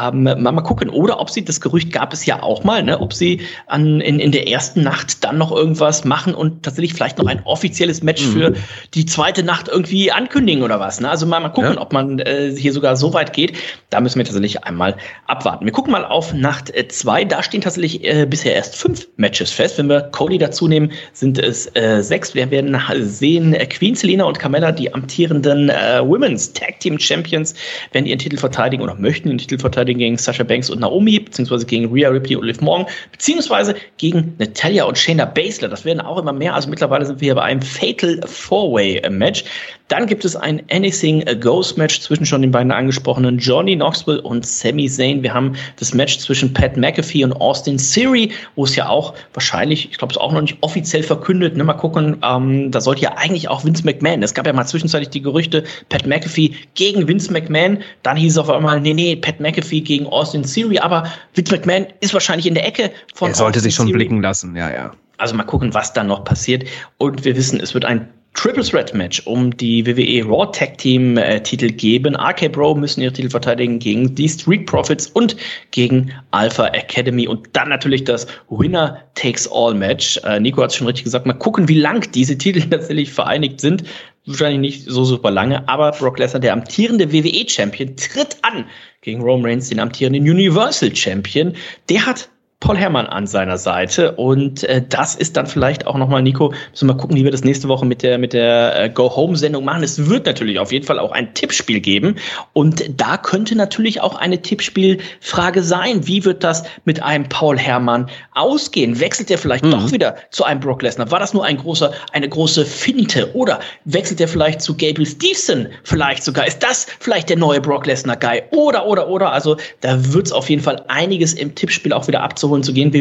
Mal gucken. Oder ob sie, das Gerücht gab es ja auch mal, ne, ob sie in der ersten Nacht dann noch irgendwas machen und tatsächlich vielleicht noch ein offizielles Match für die zweite Nacht irgendwie ankündigen oder was. Ne? Also mal gucken, ob man hier sogar so weit geht. Da müssen wir tatsächlich einmal abwarten. Wir gucken mal auf Nacht 2. Da stehen tatsächlich bisher erst 5 Matches fest. Wenn wir Cody dazu nehmen, sind es 6. Wir werden sehen, Queen Selina und Carmella, die amtierenden Women's Tag Team Champions, werden ihren Titel verteidigen oder möchten ihren Titel verteidigen gegen Sasha Banks und Naomi, beziehungsweise gegen Rhea Ripley und Liv Morgan, beziehungsweise gegen Natalya und Shayna Baszler. Das werden auch immer mehr. Also mittlerweile sind wir hier bei einem Fatal 4-Way-Match. Dann gibt es ein Anything Goes Match zwischen schon den beiden angesprochenen Johnny Knoxville und Sami Zayn. Wir haben das Match zwischen Pat McAfee und Austin Theory, wo es ja auch wahrscheinlich, ich glaube, es ist auch noch nicht offiziell verkündet, ne, mal gucken, da sollte ja eigentlich auch Vince McMahon, es gab ja mal zwischenzeitlich die Gerüchte, Pat McAfee gegen Vince McMahon, dann hieß es auf einmal, nee, Pat McAfee gegen Austin Theory, aber Vince McMahon ist wahrscheinlich in der Ecke von
Er sollte sich schon blicken lassen, ja.
Also mal gucken, was dann noch passiert. Und wir wissen, es wird ein Triple Threat Match um die WWE Raw Tag Team Titel geben. RK Bro müssen ihre Titel verteidigen gegen die Street Profits und gegen Alpha Academy und dann natürlich das Winner Takes All Match. Nico hat es schon richtig gesagt. Mal gucken, wie lang diese Titel tatsächlich vereinigt sind. wahrscheinlich nicht so super lange, aber Brock Lesnar, der amtierende WWE-Champion, tritt an gegen Roman Reigns, den amtierenden Universal-Champion. Der hat Paul Herrmann an seiner Seite und das ist dann vielleicht auch nochmal, Nico, müssen wir mal gucken, wie wir das nächste Woche mit der Go-Home-Sendung machen. Es wird natürlich auf jeden Fall auch ein Tippspiel geben und da könnte natürlich auch eine Tippspielfrage sein. Wie wird das mit einem Paul Herrmann ausgehen? Wechselt er vielleicht doch wieder zu einem Brock Lesnar? War das nur eine große Finte? Oder wechselt er vielleicht zu Gable Steveson? Vielleicht sogar. Ist das vielleicht der neue Brock Lesnar-Guy? Oder. Also da wird es auf jeden Fall einiges im Tippspiel auch wieder abzuholen zu gehen.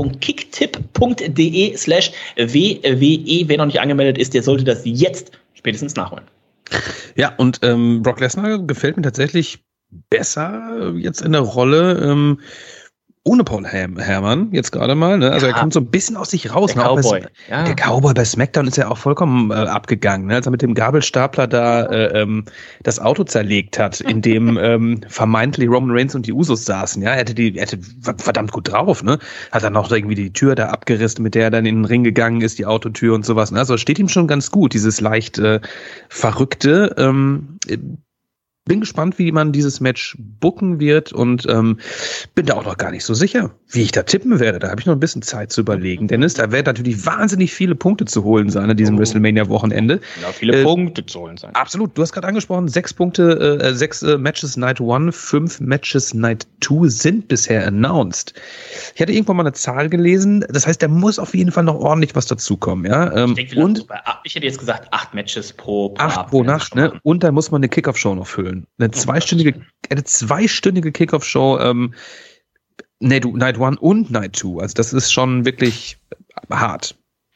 www.kicktipp.de/WWE. Wer noch nicht angemeldet ist, der sollte das jetzt spätestens nachholen.
Ja, und Brock Lesnar gefällt mir tatsächlich besser jetzt in der Rolle ohne Paul Herrmann jetzt gerade mal. Ne? Also er kommt so ein bisschen aus sich raus.
Der Cowboy.
Der Cowboy bei SmackDown ist ja auch vollkommen abgegangen, ne? Als er mit dem Gabelstapler da das Auto zerlegt hat, in dem vermeintlich Roman Reigns und die Usos saßen. Ja, er hätte verdammt gut drauf. Ne? Hat dann noch irgendwie die Tür da abgerissen, mit der er dann in den Ring gegangen ist, die Autotür und sowas. Ne? Also steht ihm schon ganz gut, dieses leicht Verrückte. Bin gespannt, wie man dieses Match booken wird und bin da auch noch gar nicht so sicher, wie ich da tippen werde. Da habe ich noch ein bisschen Zeit zu überlegen. Dennis, da werden natürlich wahnsinnig viele Punkte zu holen sein an diesem WrestleMania-Wochenende.
Ja, viele Punkte zu holen sein.
Absolut. Du hast gerade angesprochen, 6 Matches Night 1, 5 Matches Night 2 sind bisher announced. Ich hatte irgendwann mal eine Zahl gelesen. Das heißt, da muss auf jeden Fall noch ordentlich was dazukommen. Ja?
Ich hätte jetzt gesagt 8 Matches pro
8 pro Nacht. Ne? Und dann muss man eine Kickoff-Show noch füllen. Eine zweistündige Kickoff-Show, Night 1 und Night 2. Also das ist schon wirklich hart.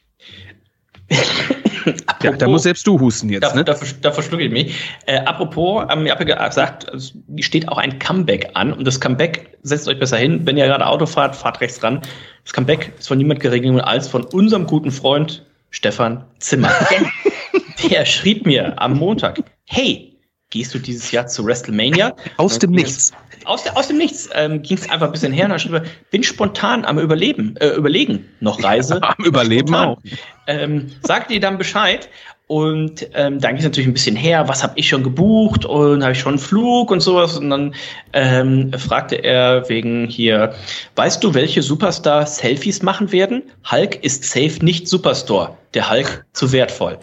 Ja, da muss selbst du husten jetzt.
Da verschlucke ich mich. Apropos, ich habe ja gesagt, es steht auch ein Comeback an. Und das Comeback, setzt euch besser hin, wenn ihr gerade Auto fahrt, fahrt rechts ran. Das Comeback ist von niemand geregelt als von unserem guten Freund Stefan Zimmer. Der schrieb mir am Montag, hey, gehst du dieses Jahr zu WrestleMania?
Aus dem Nichts.
Aus dem Nichts ging es einfach ein bisschen her. Und ich bin spontan am überlegen. Noch Reise.
Am Überleben
spontan. Auch. Sagt ihr dann Bescheid. Und dann ging es natürlich ein bisschen her. Was habe ich schon gebucht? Und habe ich schon einen Flug und sowas? Und dann fragte er wegen hier, weißt du, welche Superstar Selfies machen werden? Hulk ist safe nicht Superstore. Der Hulk zu wertvoll.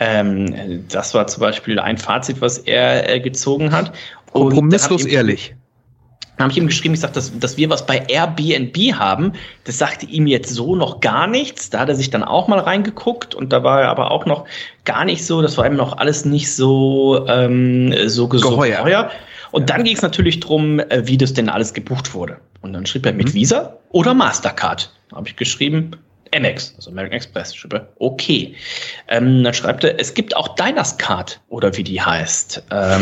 Das war zum Beispiel ein Fazit, was er gezogen hat.
Kompromisslos ehrlich.
Dann habe ich ihm geschrieben, ich sage, dass wir was bei Airbnb haben. Das sagte ihm jetzt so noch gar nichts. Da hat er sich dann auch mal reingeguckt und da war er aber auch noch gar nicht so. Das war ihm noch alles nicht so geheuer. Und dann ging es natürlich drum, wie das denn alles gebucht wurde. Und dann schrieb er mit Visa oder Mastercard. Da habe ich geschrieben, Amex, also American Express. Okay. Dann schreibt er, es gibt auch Diners Card oder wie die heißt.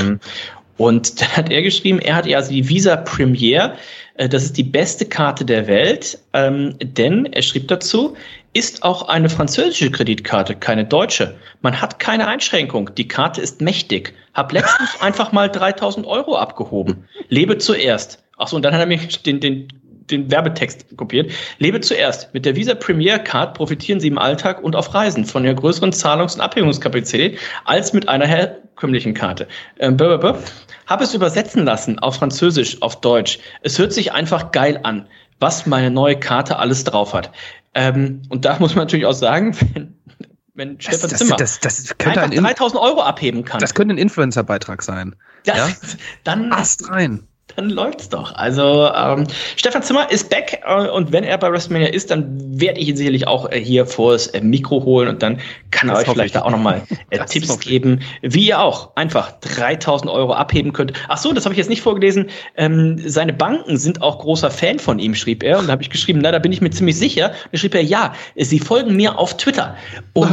Und dann hat er geschrieben, er hat ja also die Visa Premier, das ist die beste Karte der Welt, denn, er schrieb dazu, ist auch eine französische Kreditkarte, keine deutsche. Man hat keine Einschränkung, die Karte ist mächtig. Hab letztens einfach mal 3.000 € abgehoben. Lebe zuerst. Achso, und dann hat er mir den Werbetext kopiert. Lebe zuerst. Mit der Visa Premier Card profitieren Sie im Alltag und auf Reisen von der größeren Zahlungs- und Abhebungskapazität als mit einer herkömmlichen Karte. Habe es übersetzen lassen auf Französisch, auf Deutsch. Es hört sich einfach geil an, was meine neue Karte alles drauf hat. Und da muss man natürlich auch sagen, wenn Stefan Zimmer
das könnte
einfach 3.000 € abheben kann.
Das könnte ein Influencer-Beitrag sein.
Ja? Dann
Ast rein.
Dann läuft's doch. Also Stefan Zimmer ist back und wenn er bei WrestleMania ist, dann werde ich ihn sicherlich auch hier vors Mikro holen und dann kann er euch vielleicht da auch nochmal Tipps geben, wie ihr auch einfach 3.000 € abheben könnt. Ach so, das habe ich jetzt nicht vorgelesen. Seine Banken sind auch großer Fan von ihm, schrieb er. Und da habe ich geschrieben, na, da bin ich mir ziemlich sicher. Und dann schrieb er, ja, sie folgen mir auf Twitter. Und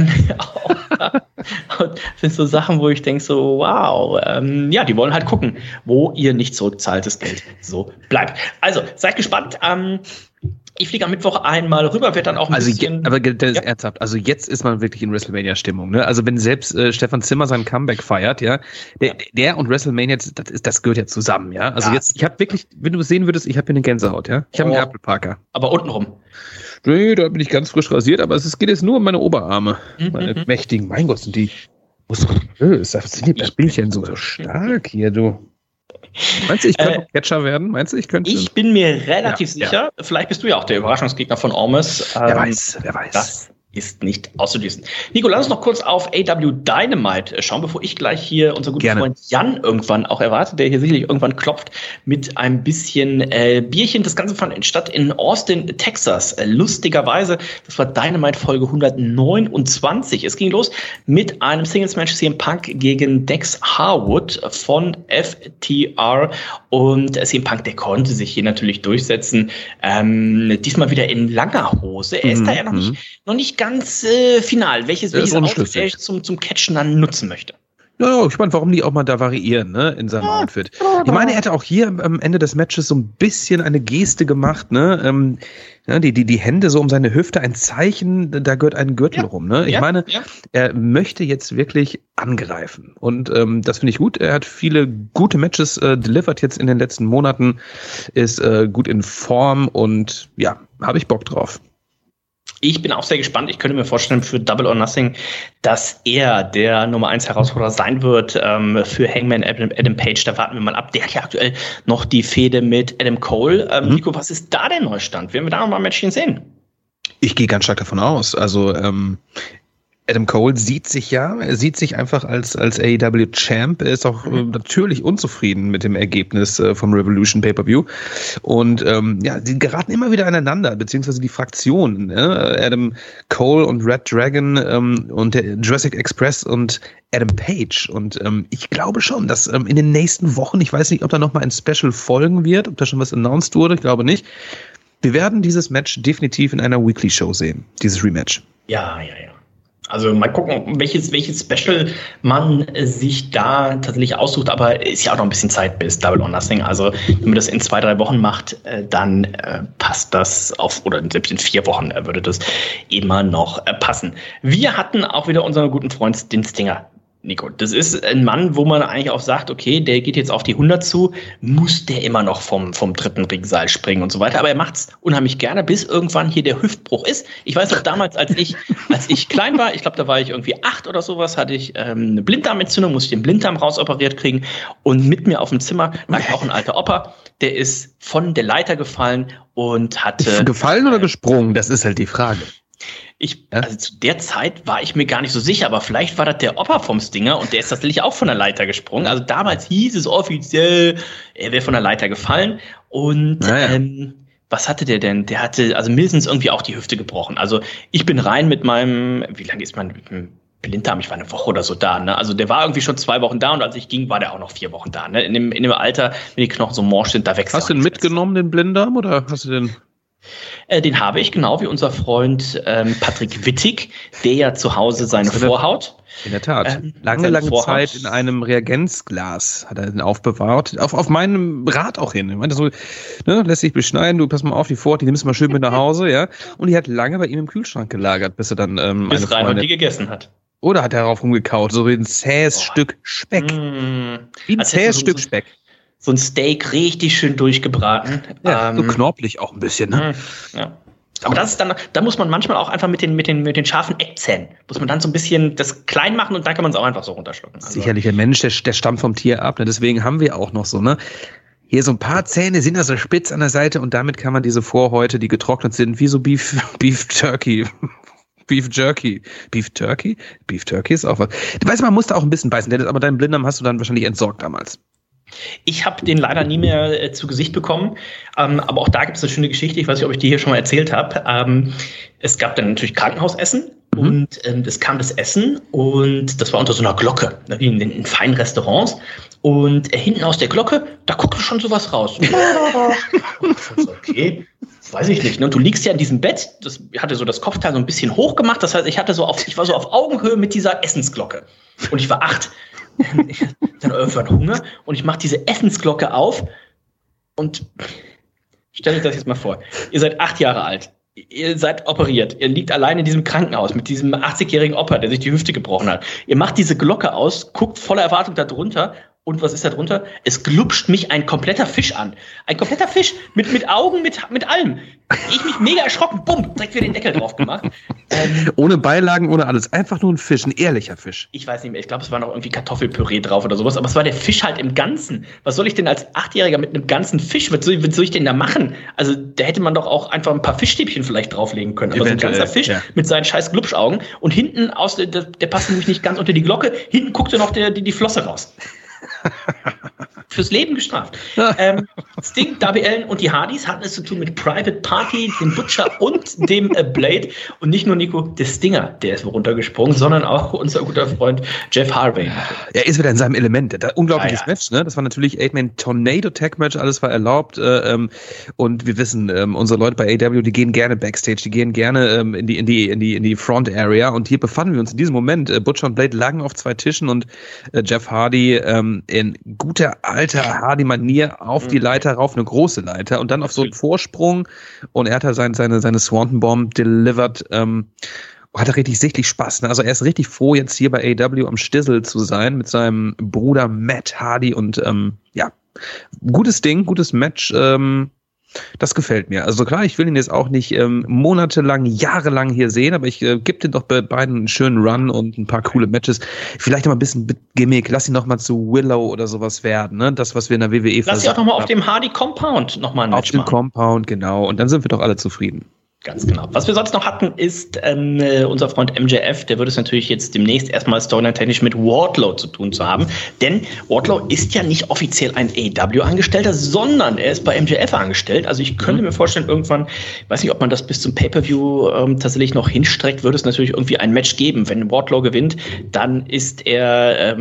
das sind so Sachen, wo ich denke so, wow, ja, die wollen halt gucken, wo ihr nicht zurückzahltes Geld so bleibt. Also, seid gespannt. Ich fliege am Mittwoch einmal rüber, werde dann auch ein bisschen...
Aber das ist ernsthaft, also jetzt ist man wirklich in WrestleMania-Stimmung. Ne? Also wenn selbst Stefan Zimmer sein Comeback feiert, ja, der und WrestleMania, das gehört ja zusammen, ja. Also jetzt, ich habe wirklich, wenn du es sehen würdest, ich habe hier eine Gänsehaut, ja. Ich habe einen Apple Parker.
Aber untenrum.
Nee, da bin ich ganz frisch rasiert, aber es geht jetzt nur um meine Oberarme. Meine mächtigen, mein Gott, sind die Muskulös. Sind die Bildchen so stark hier, du? Meinst du, ich könnte Catcher werden? Meinst du, ich könnte?
Ich bin mir relativ sicher. Ja. Vielleicht bist du ja auch der Überraschungsgegner von Ormus.
Wer weiß.
Das ist nicht auszuschließen. Nico, lass uns noch kurz auf AW Dynamite schauen, bevor ich gleich hier unseren guten Freund Jan irgendwann auch erwarte, der hier sicherlich irgendwann klopft mit ein bisschen Bierchen. Das Ganze fand statt in Austin, Texas. Lustigerweise, das war Dynamite Folge 129. Es ging los mit einem Singles-Match CM Punk gegen Dex Harwood von FTR. Und CM Punk, der konnte sich hier natürlich durchsetzen. Diesmal wieder in langer Hose. Er ist da ja noch nicht ganz final, welches Outfit er zum Catchen dann nutzen möchte.
Ja, ich meine, warum die auch mal da variieren, ne, in seinem Outfit. Ich meine, er hatte auch hier am Ende des Matches so ein bisschen eine Geste gemacht, ne, die Hände so um seine Hüfte, ein Zeichen, da gehört ein Gürtel rum, ne. Ich meine, er möchte jetzt wirklich angreifen und das finde ich gut. Er hat viele gute Matches delivered jetzt in den letzten Monaten, ist gut in Form und ja, habe ich Bock drauf.
Ich bin auch sehr gespannt. Ich könnte mir vorstellen für Double or Nothing, dass er der Nummer 1 Herausforderer sein wird für Hangman Adam Page. Da warten wir mal ab. Der hat ja aktuell noch die Fehde mit Adam Cole. Nico, was ist da der Neustand? Werden wir da noch mal ein Matchchen sehen?
Ich gehe ganz stark davon aus. Also Adam Cole sieht sich einfach als AEW-Champ. Er ist auch natürlich unzufrieden mit dem Ergebnis vom Revolution Pay-Per-View. Und die geraten immer wieder aneinander, beziehungsweise die Fraktionen. Adam Cole und Red Dragon und der Jurassic Express und Adam Page. Und ich glaube schon, dass in den nächsten Wochen, ich weiß nicht, ob da nochmal ein Special folgen wird, ob da schon was announced wurde, ich glaube nicht. Wir werden dieses Match definitiv in einer Weekly-Show sehen, dieses Rematch.
Ja. Also mal gucken, welches Special man sich da tatsächlich aussucht, aber ist ja auch noch ein bisschen Zeit bis Double or Nothing. Also wenn man das in 2-3 Wochen macht, dann passt das oder selbst in 4 Wochen würde das immer noch passen. Wir hatten auch wieder unseren guten Freund, den Stinger. Nico, das ist ein Mann, wo man eigentlich auch sagt, okay, der geht jetzt auf die 100 zu, muss der immer noch vom 3. Ringseil springen und so weiter. Aber er macht's unheimlich gerne, bis irgendwann hier der Hüftbruch ist. Ich weiß noch damals, als ich klein war, ich glaube, da war ich irgendwie 8 oder sowas, hatte ich eine Blinddarmentzündung, musste ich den Blinddarm rausoperiert kriegen. Und mit mir auf dem Zimmer lag auch ein alter Opa, der ist von der Leiter gefallen und hatte...
Gefallen oder gesprungen? Das ist halt die Frage.
Also zu der Zeit war ich mir gar nicht so sicher, aber vielleicht war das der Opa vom Stinger und der ist tatsächlich auch von der Leiter gesprungen. Also damals hieß es offiziell, er wäre von der Leiter gefallen und was hatte der denn? Der hatte also mindestens irgendwie auch die Hüfte gebrochen. Also ich bin rein mit meinem, wie lange ist man mit dem Blinddarm? Ich war eine Woche oder so da, ne? Also der war irgendwie schon 2 Wochen da und als ich ging, war der auch noch 4 Wochen da, ne? In dem Alter, wenn die Knochen so morsch sind, da wächst.
Hast du den mitgenommen, den Blinddarm, oder hast du den?
Den habe ich, genau wie unser Freund Patrick Wittig, der ja zu Hause seine Vorhaut.
In der Tat. Lange Zeit in einem Reagenzglas hat er den aufbewahrt. Auf meinem Rat auch hin. Ich meinte so, lässt sich beschneiden, du pass mal auf, die Vorhaut, die nimmst du mal schön mit nach Hause, ja. Und die hat lange bei ihm im Kühlschrank gelagert, bis er dann
bis Reinhold die gegessen hat.
Oder hat er darauf rumgekaut, so wie ein zähes Stück Speck. Wie ein zähes Stück Speck.
So ein Steak richtig schön durchgebraten.
Ja, so knorblich auch ein bisschen, ne?
Ja. Aber das ist dann, da muss man manchmal auch einfach mit den scharfen Eckzähnen, muss man dann so ein bisschen das klein machen und dann kann man es auch einfach so runterschlucken. Also
sicherlich, der Mensch, der stammt vom Tier ab, ne? Deswegen haben wir auch noch so, ne? Hier so ein paar Zähne sind da so spitz an der Seite und damit kann man diese Vorhäute, die getrocknet sind, wie so Beef Turkey. Beef Jerky. Beef Turkey? Beef Turkey ist auch was. Du weißt, man musste auch ein bisschen beißen, aber deinen Blinddarm hast du dann wahrscheinlich entsorgt damals.
Ich habe den leider nie mehr zu Gesicht bekommen, aber auch da gibt es eine schöne Geschichte, ich weiß nicht, ob ich die hier schon mal erzählt habe. Es gab dann natürlich Krankenhausessen und es kam das Essen und das war unter so einer Glocke, wie in feinen Restaurants und hinten aus der Glocke, da guckte schon sowas raus. Okay, weiß ich nicht. Ne? Und du liegst ja in diesem Bett, das hatte so das Kopfteil so ein bisschen hoch gemacht, das heißt, ich war so auf Augenhöhe mit dieser Essensglocke und ich war 8. Ich hatte dann irgendwann Hunger und ich mache diese Essensglocke auf und stellt euch das jetzt mal vor. Ihr seid 8 Jahre alt, ihr seid operiert, ihr liegt allein in diesem Krankenhaus mit diesem 80-jährigen Opa, der sich die Hüfte gebrochen hat. Ihr macht diese Glocke aus, guckt voller Erwartung da drunter Und was ist da drunter? Es glupscht mich ein kompletter Fisch an. Ein kompletter Fisch mit Augen, mit allem. Ich mich mega erschrocken. Bumm, direkt wieder den Deckel drauf gemacht.
Ohne Beilagen, ohne alles. Einfach nur ein Fisch, ein ehrlicher Fisch.
Ich weiß nicht mehr. Ich glaube, es war noch irgendwie Kartoffelpüree drauf oder sowas. Aber es war der Fisch halt im Ganzen. Was soll ich denn als 8-Jähriger mit einem ganzen Fisch? Was soll ich denn da machen? Also da hätte man doch auch einfach ein paar Fischstäbchen vielleicht drauflegen können. Aber
Eventuell,
so ein ganzer Fisch mit seinen scheiß Glubschaugen. Und hinten, der passt nämlich nicht ganz unter die Glocke, hinten guckte noch die Flosse raus. Fürs Leben gestraft. Sting, Darby Allin und die Hardys hatten es zu tun mit Private Party, dem Butcher und dem Blade. Und nicht nur Nico, der Stinger, der ist runtergesprungen, sondern auch unser guter Freund Jeff Harvey.
Er ist wieder in seinem Element. Unglaubliches Match, ne? Das war natürlich 8-Man Tornado Tag Match, alles war erlaubt. Und wir wissen, unsere Leute bei AEW, die gehen gerne Backstage, die gehen gerne in die Front Area. Und hier befanden wir uns in diesem Moment. Butcher und Blade lagen auf 2 Tischen und Jeff Hardy in guter alter Hardy-Manier auf die Leiter rauf, eine große Leiter und dann auf so einen Vorsprung und er hat da seine Swanton Bomb delivered, hatte richtig sichtlich Spaß, ne? Also er ist richtig froh, jetzt hier bei AEW am Stissel zu sein mit seinem Bruder Matt Hardy und gutes Ding, gutes Match, das gefällt mir. Also klar, ich will ihn jetzt auch nicht monatelang, jahrelang hier sehen, aber ich gebe den doch bei beiden einen schönen Run und ein paar coole Matches. Vielleicht noch mal ein bisschen Gimmick. Lass ihn noch mal zu Willow oder sowas werden, ne? Das, was wir in der WWE
Lass ihn auch noch mal auf dem Hardy Compound noch mal ein Match machen.
Auf dem Compound, genau. Und dann sind wir doch alle zufrieden.
Ganz genau. Was wir sonst noch hatten, ist unser Freund MJF, der wird es natürlich jetzt demnächst erstmal storyline-technisch mit Wardlow zu tun zu haben. Denn Wardlow ist ja nicht offiziell ein AEW-Angestellter, sondern er ist bei MJF angestellt. Also ich könnte mir vorstellen, irgendwann, ich weiß nicht, ob man das bis zum Pay-Per-View tatsächlich noch hinstreckt, würde es natürlich irgendwie ein Match geben. Wenn Wardlow gewinnt, dann ist er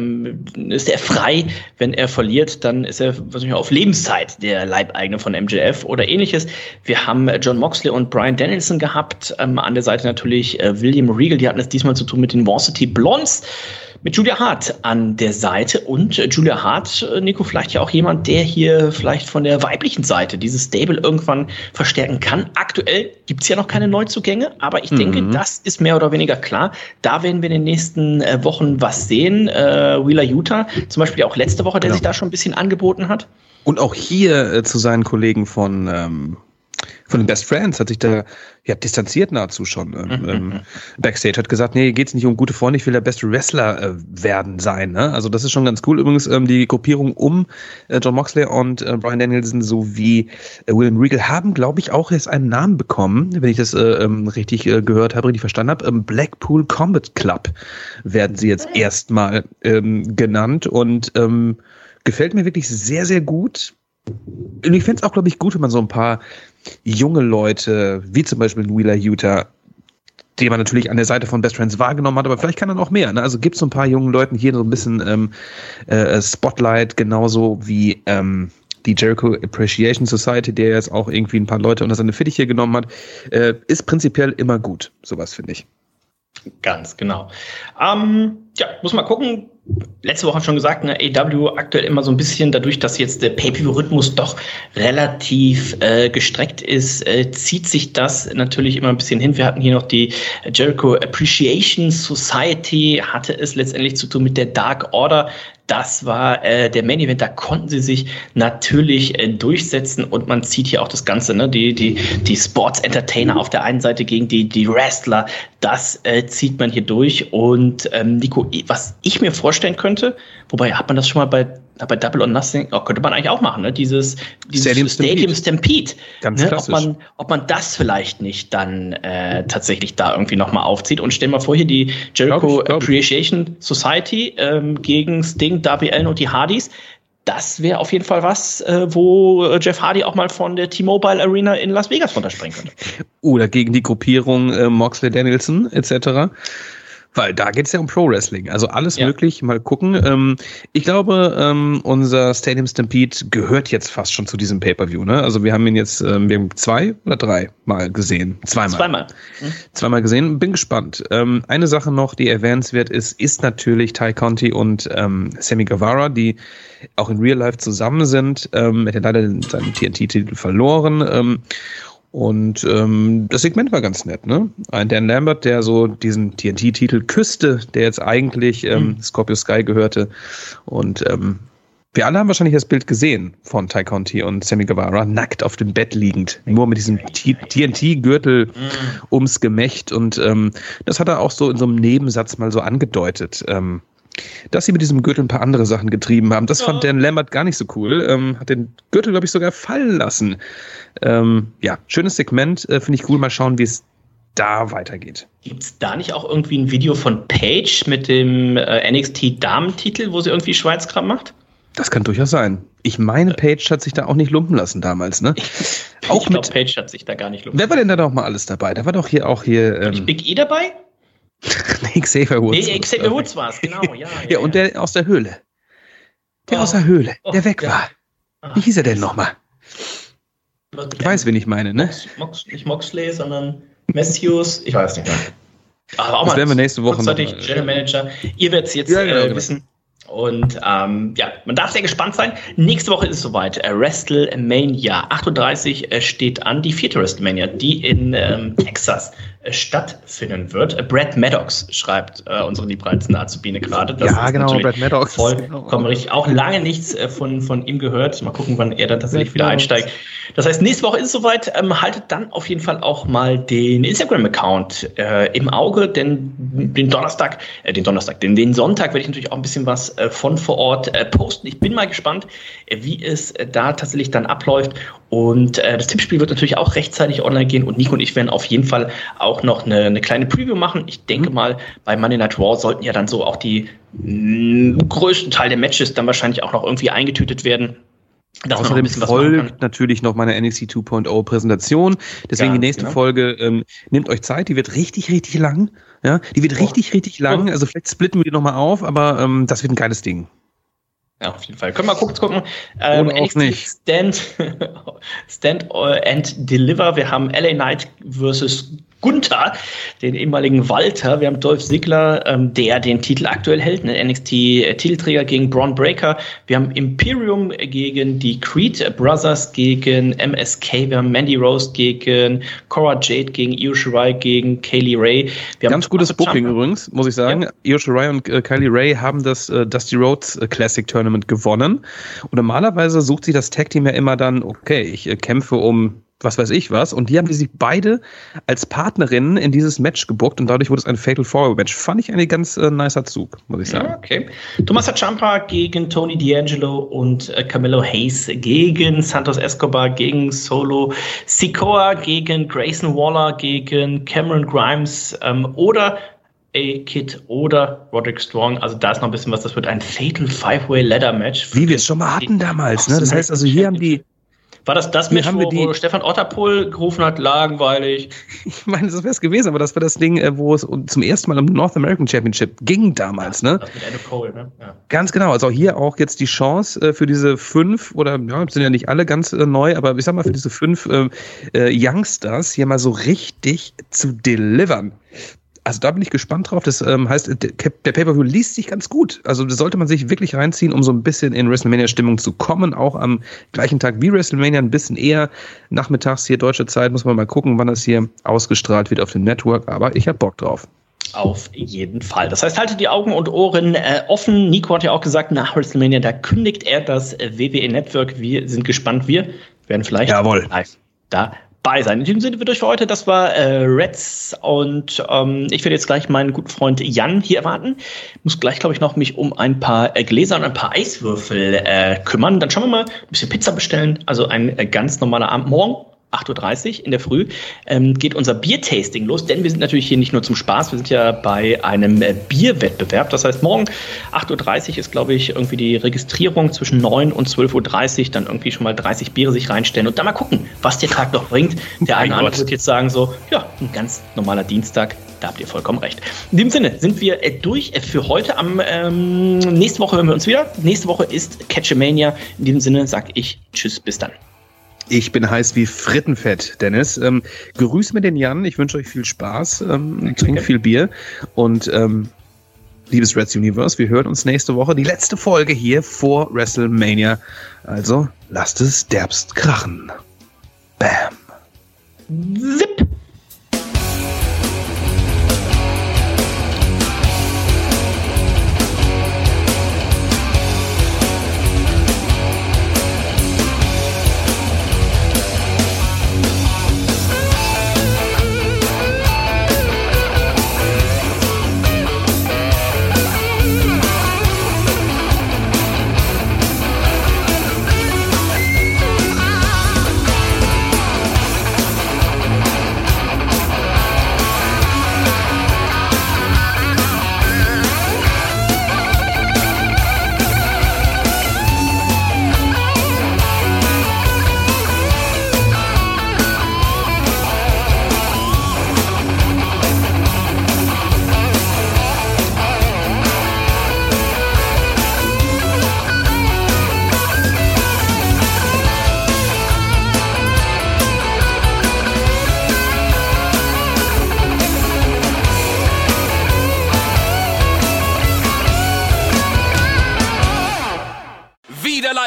frei. Wenn er verliert, dann ist er auf Lebenszeit der Leibeigene von MJF oder ähnliches. Wir haben Jon Moxley und Bryan Danielson gehabt, an der Seite natürlich William Regal, die hatten es diesmal zu tun mit den Varsity Blondes, mit Julia Hart an der Seite und Julia Hart, Nico, vielleicht ja auch jemand, der hier vielleicht von der weiblichen Seite dieses Stable irgendwann verstärken kann. Aktuell gibt's ja noch keine Neuzugänge, aber ich denke, das ist mehr oder weniger klar. Da werden wir in den nächsten Wochen was sehen. Wheeler Yuta zum Beispiel auch letzte Woche, der sich da schon ein bisschen angeboten hat.
Und auch hier zu seinen Kollegen von den Best Friends hat sich da distanziert nahezu schon. Backstage hat gesagt, nee, geht's nicht um gute Freunde, ich will der beste Wrestler werden sein. Ne? Also das ist schon ganz cool. Übrigens die Gruppierung um Jon Moxley und Bryan Danielson sowie William Regal haben, glaube ich, auch erst einen Namen bekommen, wenn ich das richtig gehört habe, richtig verstanden habe. Blackpool Combat Club werden sie jetzt erstmal genannt und gefällt mir wirklich sehr, sehr gut. Und ich fände es auch, glaube ich, gut, wenn man so ein paar junge Leute, wie zum Beispiel Wheeler Yuta, die man natürlich an der Seite von Best Friends wahrgenommen hat, aber vielleicht kann er noch mehr. Ne? Also gibt es so ein paar jungen Leuten hier so ein bisschen Spotlight, genauso wie die Jericho Appreciation Society, der jetzt auch irgendwie ein paar Leute unter seine Fittiche genommen hat, ist prinzipiell immer gut, sowas finde ich.
Ganz genau. Muss mal gucken. Letzte Woche schon gesagt, ne, AEW aktuell immer so ein bisschen, dadurch, dass jetzt der Pay-Per-View-Rhythmus doch relativ gestreckt ist, zieht sich das natürlich immer ein bisschen hin. Wir hatten hier noch die Jericho Appreciation Society, hatte es letztendlich zu tun mit der Dark Order. Das war der Main Event, da konnten sie sich natürlich durchsetzen und man zieht hier auch das Ganze, ne? Die Sports Entertainer auf der einen Seite gegen die Wrestler, das zieht man hier durch und Nico, was ich mir vorstellen könnte, wobei hat man das schon mal bei Double or Nothing, könnte man eigentlich auch machen, ne? Dieses Stadium Stampede.
Ganz klassisch.
Ob man das vielleicht nicht dann tatsächlich da irgendwie nochmal aufzieht und stell mal vor, hier die Jericho Appreciation Society gegen Sting, Darby Allin und die Hardys. Das wäre auf jeden Fall was, wo Jeff Hardy auch mal von der T-Mobile Arena in Las Vegas runterspringen könnte.
Oder gegen die Gruppierung Moxley, Danielson etc., weil da geht's ja um Pro-Wrestling. Also alles möglich. Mal gucken. Ich glaube, unser Stadium Stampede gehört jetzt fast schon zu diesem Pay-Per-View. Ne? Also wir haben ihn jetzt, wir haben 2 oder 3 Mal gesehen. Zweimal. Zweimal gesehen. Bin gespannt. Eine Sache noch, die erwähnenswert ist natürlich Ty Conti und Sammy Guevara, die auch in Real Life zusammen sind. Er hat leider seinen TNT-Titel verloren. Und das Segment war ganz nett, ne? Ein Dan Lambert, der so diesen TNT-Titel küsste, der jetzt eigentlich Scorpio Sky gehörte. Und Wir alle haben wahrscheinlich das Bild gesehen von Ty Conti und Sammy Guevara, nackt auf dem Bett liegend, nur mit diesem TNT-Gürtel ums Gemächt. Und das hat er auch so in so einem Nebensatz mal so angedeutet, dass sie mit diesem Gürtel ein paar andere Sachen getrieben haben. Das fand Dan Lambert gar nicht so cool. Hat den Gürtel, glaube ich, sogar fallen lassen. Schönes Segment, finde ich cool. Mal schauen, wie es da weitergeht.
Gibt es da nicht auch irgendwie ein Video von Paige mit dem NXT-Damentitel, wo sie irgendwie Schweizkram macht?
Das kann durchaus sein. Ich meine, Paige hat sich da auch nicht lumpen lassen damals, ne?
Ich glaube, Paige hat sich da gar nicht lumpen lassen.
Wer war denn da doch mal alles dabei? Da war doch hier auch
Big E dabei?
Nee, Xavier Woods.
Nee, Xavier Woods war es, genau.
Ja, und der aus der Höhle. Aus der Höhle, der weg war. Wie hieß er denn nochmal? Ich weiß, wen ich meine, ne?
Nicht Moxley, sondern Matthews. Ich weiß nicht mehr. Aber auch
das werden wir nächste Woche noch.
General Manager. Ihr werdet es jetzt wissen. Und man darf sehr gespannt sein. Nächste Woche ist es soweit. WrestleMania 38 steht an. Die 4. WrestleMania, die in Texas stattfinden wird. Brad Maddox schreibt unsere liebreizende Azubine gerade.
Brad Maddox.
Vollkommen richtig. Auch lange nichts von ihm gehört. Mal gucken, wann er dann tatsächlich wieder einsteigt. Das heißt, nächste Woche ist es soweit. Haltet dann auf jeden Fall auch mal den Instagram-Account im Auge, denn den Sonntag werde ich natürlich auch ein bisschen was von vor Ort posten. Ich bin mal gespannt, wie es da tatsächlich dann abläuft. Und das Tippspiel wird natürlich auch rechtzeitig online gehen und Nico und ich werden auf jeden Fall auch noch eine kleine Preview machen. Ich denke mal, bei Monday Night Raw sollten ja dann so auch die größten Teil der Matches dann wahrscheinlich auch noch irgendwie eingetütet werden.
Außerdem folgt natürlich noch meine NXT 2.0 Präsentation. Deswegen die nächste Folge, nehmt euch Zeit, die wird richtig, richtig lang. Ja, die wird richtig lang. Also vielleicht splitten wir die nochmal auf, aber das wird ein geiles Ding.
Ja, auf jeden Fall. Können wir kurz gucken.
Oder auch nicht.
Stand and Deliver. Wir haben LA Knight versus Gunther, den ehemaligen Walter. Wir haben Dolph Ziggler, der den Titel aktuell hält, einen NXT-Titelträger gegen Braun Breaker. Wir haben Imperium gegen die Creed Brothers gegen MSK. Wir haben Mandy Rose gegen Cora Jade, gegen Io Shirai, gegen Kaylee Ray.
Ganz gutes Booking übrigens, muss ich sagen. Ja. Io Shirai und Kaylee Ray haben das Dusty Rhodes Classic Tournament gewonnen. Und normalerweise sucht sich das Tag-Team ja immer dann, okay, ich kämpfe um was weiß ich was. Und die haben sich beide als Partnerinnen in dieses Match gebuckt und dadurch wurde es ein Fatal 4-Way-Match. Fand ich eigentlich ganz nicer Zug, muss ich sagen.
Ja, okay. Tommaso Ciampa gegen Tony D'Angelo und Carmelo Hayes gegen Santos Escobar, gegen Solo Sikoa, gegen Grayson Waller, gegen Cameron Grimes oder A-Kid oder Roderick Strong. Also da ist noch ein bisschen was. Das wird ein Fatal 5-Way-Ladder-Match.
Wie wir es schon mal hatten damals. Ne? Das heißt also, hier haben die...
War das Match, wo Stefan Otterpohl gerufen hat, langweilig?
Ich meine, das wäre es gewesen, aber das war das Ding, wo es zum ersten Mal um North American Championship ging damals, ne? Das mit Adam Cole, ne? Ja. Ganz genau, also hier auch jetzt die Chance für diese 5, oder ja, sind ja nicht alle ganz neu, aber ich sag mal für diese 5 Youngsters hier mal so richtig zu delivern. Also da bin ich gespannt drauf. Das heißt, der Pay-Per-View liest sich ganz gut. Also das sollte man sich wirklich reinziehen, um so ein bisschen in WrestleMania-Stimmung zu kommen. Auch am gleichen Tag wie WrestleMania, ein bisschen eher nachmittags hier deutsche Zeit. Muss man mal gucken, wann das hier ausgestrahlt wird auf dem Network. Aber ich hab Bock drauf.
Auf jeden Fall. Das heißt, haltet die Augen und Ohren offen. Nico hat ja auch gesagt, nach WrestleMania, da kündigt er das WWE Network. Wir sind gespannt. Wir werden vielleicht live dabei sein. In diesem Sinne wird euch für heute, das war Reds und ich werde jetzt gleich meinen guten Freund Jan hier erwarten. Muss gleich, glaube ich, noch mich um ein paar Gläser und ein paar Eiswürfel kümmern. Dann schauen wir mal, ein bisschen Pizza bestellen. Also ein ganz normaler Abend. Morgen 8.30 Uhr in der Früh geht unser Biertasting los, denn wir sind natürlich hier nicht nur zum Spaß, wir sind ja bei einem Bierwettbewerb. Das heißt, morgen 8.30 Uhr ist, glaube ich, irgendwie die Registrierung zwischen 9 und 12.30 Uhr, dann irgendwie schon mal 30 Biere sich reinstellen und dann mal gucken, was der Tag noch bringt. Der eine oder andere wird jetzt sagen so, ja, ein ganz normaler Dienstag, da habt ihr vollkommen recht. In dem Sinne sind wir durch für heute. Nächste Woche hören wir uns wieder. Nächste Woche ist Catchamania. In diesem Sinne sage ich Tschüss, bis dann.
Ich bin heiß wie Frittenfett, Dennis. Grüß mir den Jan. Ich wünsche euch viel Spaß. Trinkt viel Bier. Und liebes Reds Universe, wir hören uns nächste Woche. Die letzte Folge hier vor WrestleMania. Also lasst es derbst krachen. Bam.
Zip.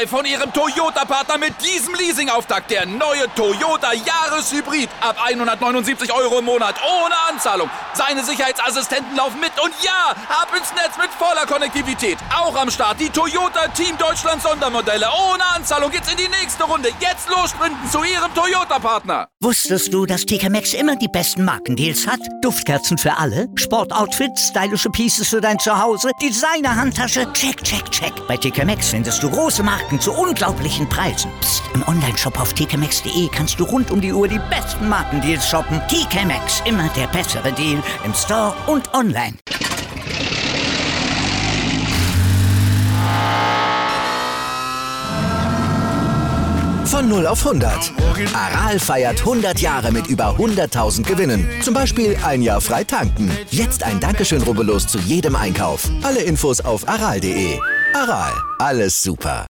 live von Ihrem Toyota-Partner mit diesem Leasing-Auftakt. Der neue Toyota Jahreshybrid. Ab 179 € im Monat. Ohne Anzahlung. Seine Sicherheitsassistenten laufen mit. Und ja, ab ins Netz mit voller Konnektivität. Auch am Start die Toyota Team Deutschland Sondermodelle. Ohne Anzahlung geht's in die nächste Runde. Jetzt los sprinten zu Ihrem Toyota-Partner.
Wusstest du, dass TK Maxx immer die besten Markendeals hat? Duftkerzen für alle, Sportoutfits, stylische Pieces für dein Zuhause, Designer-Handtasche, check, check, check. Bei TK Maxx findest du große Marken zu unglaublichen Preisen. Psst. Im Onlineshop auf tkmaxx.de kannst du rund um die Uhr die besten Markendeals shoppen. TK Maxx, immer der bessere Deal im Store und online.
Von 0 auf 100. Aral feiert 100 Jahre mit über 100.000 Gewinnen. Zum Beispiel ein Jahr frei tanken. Jetzt ein Dankeschön, rubbellos zu jedem Einkauf. Alle Infos auf aral.de. Aral, alles super.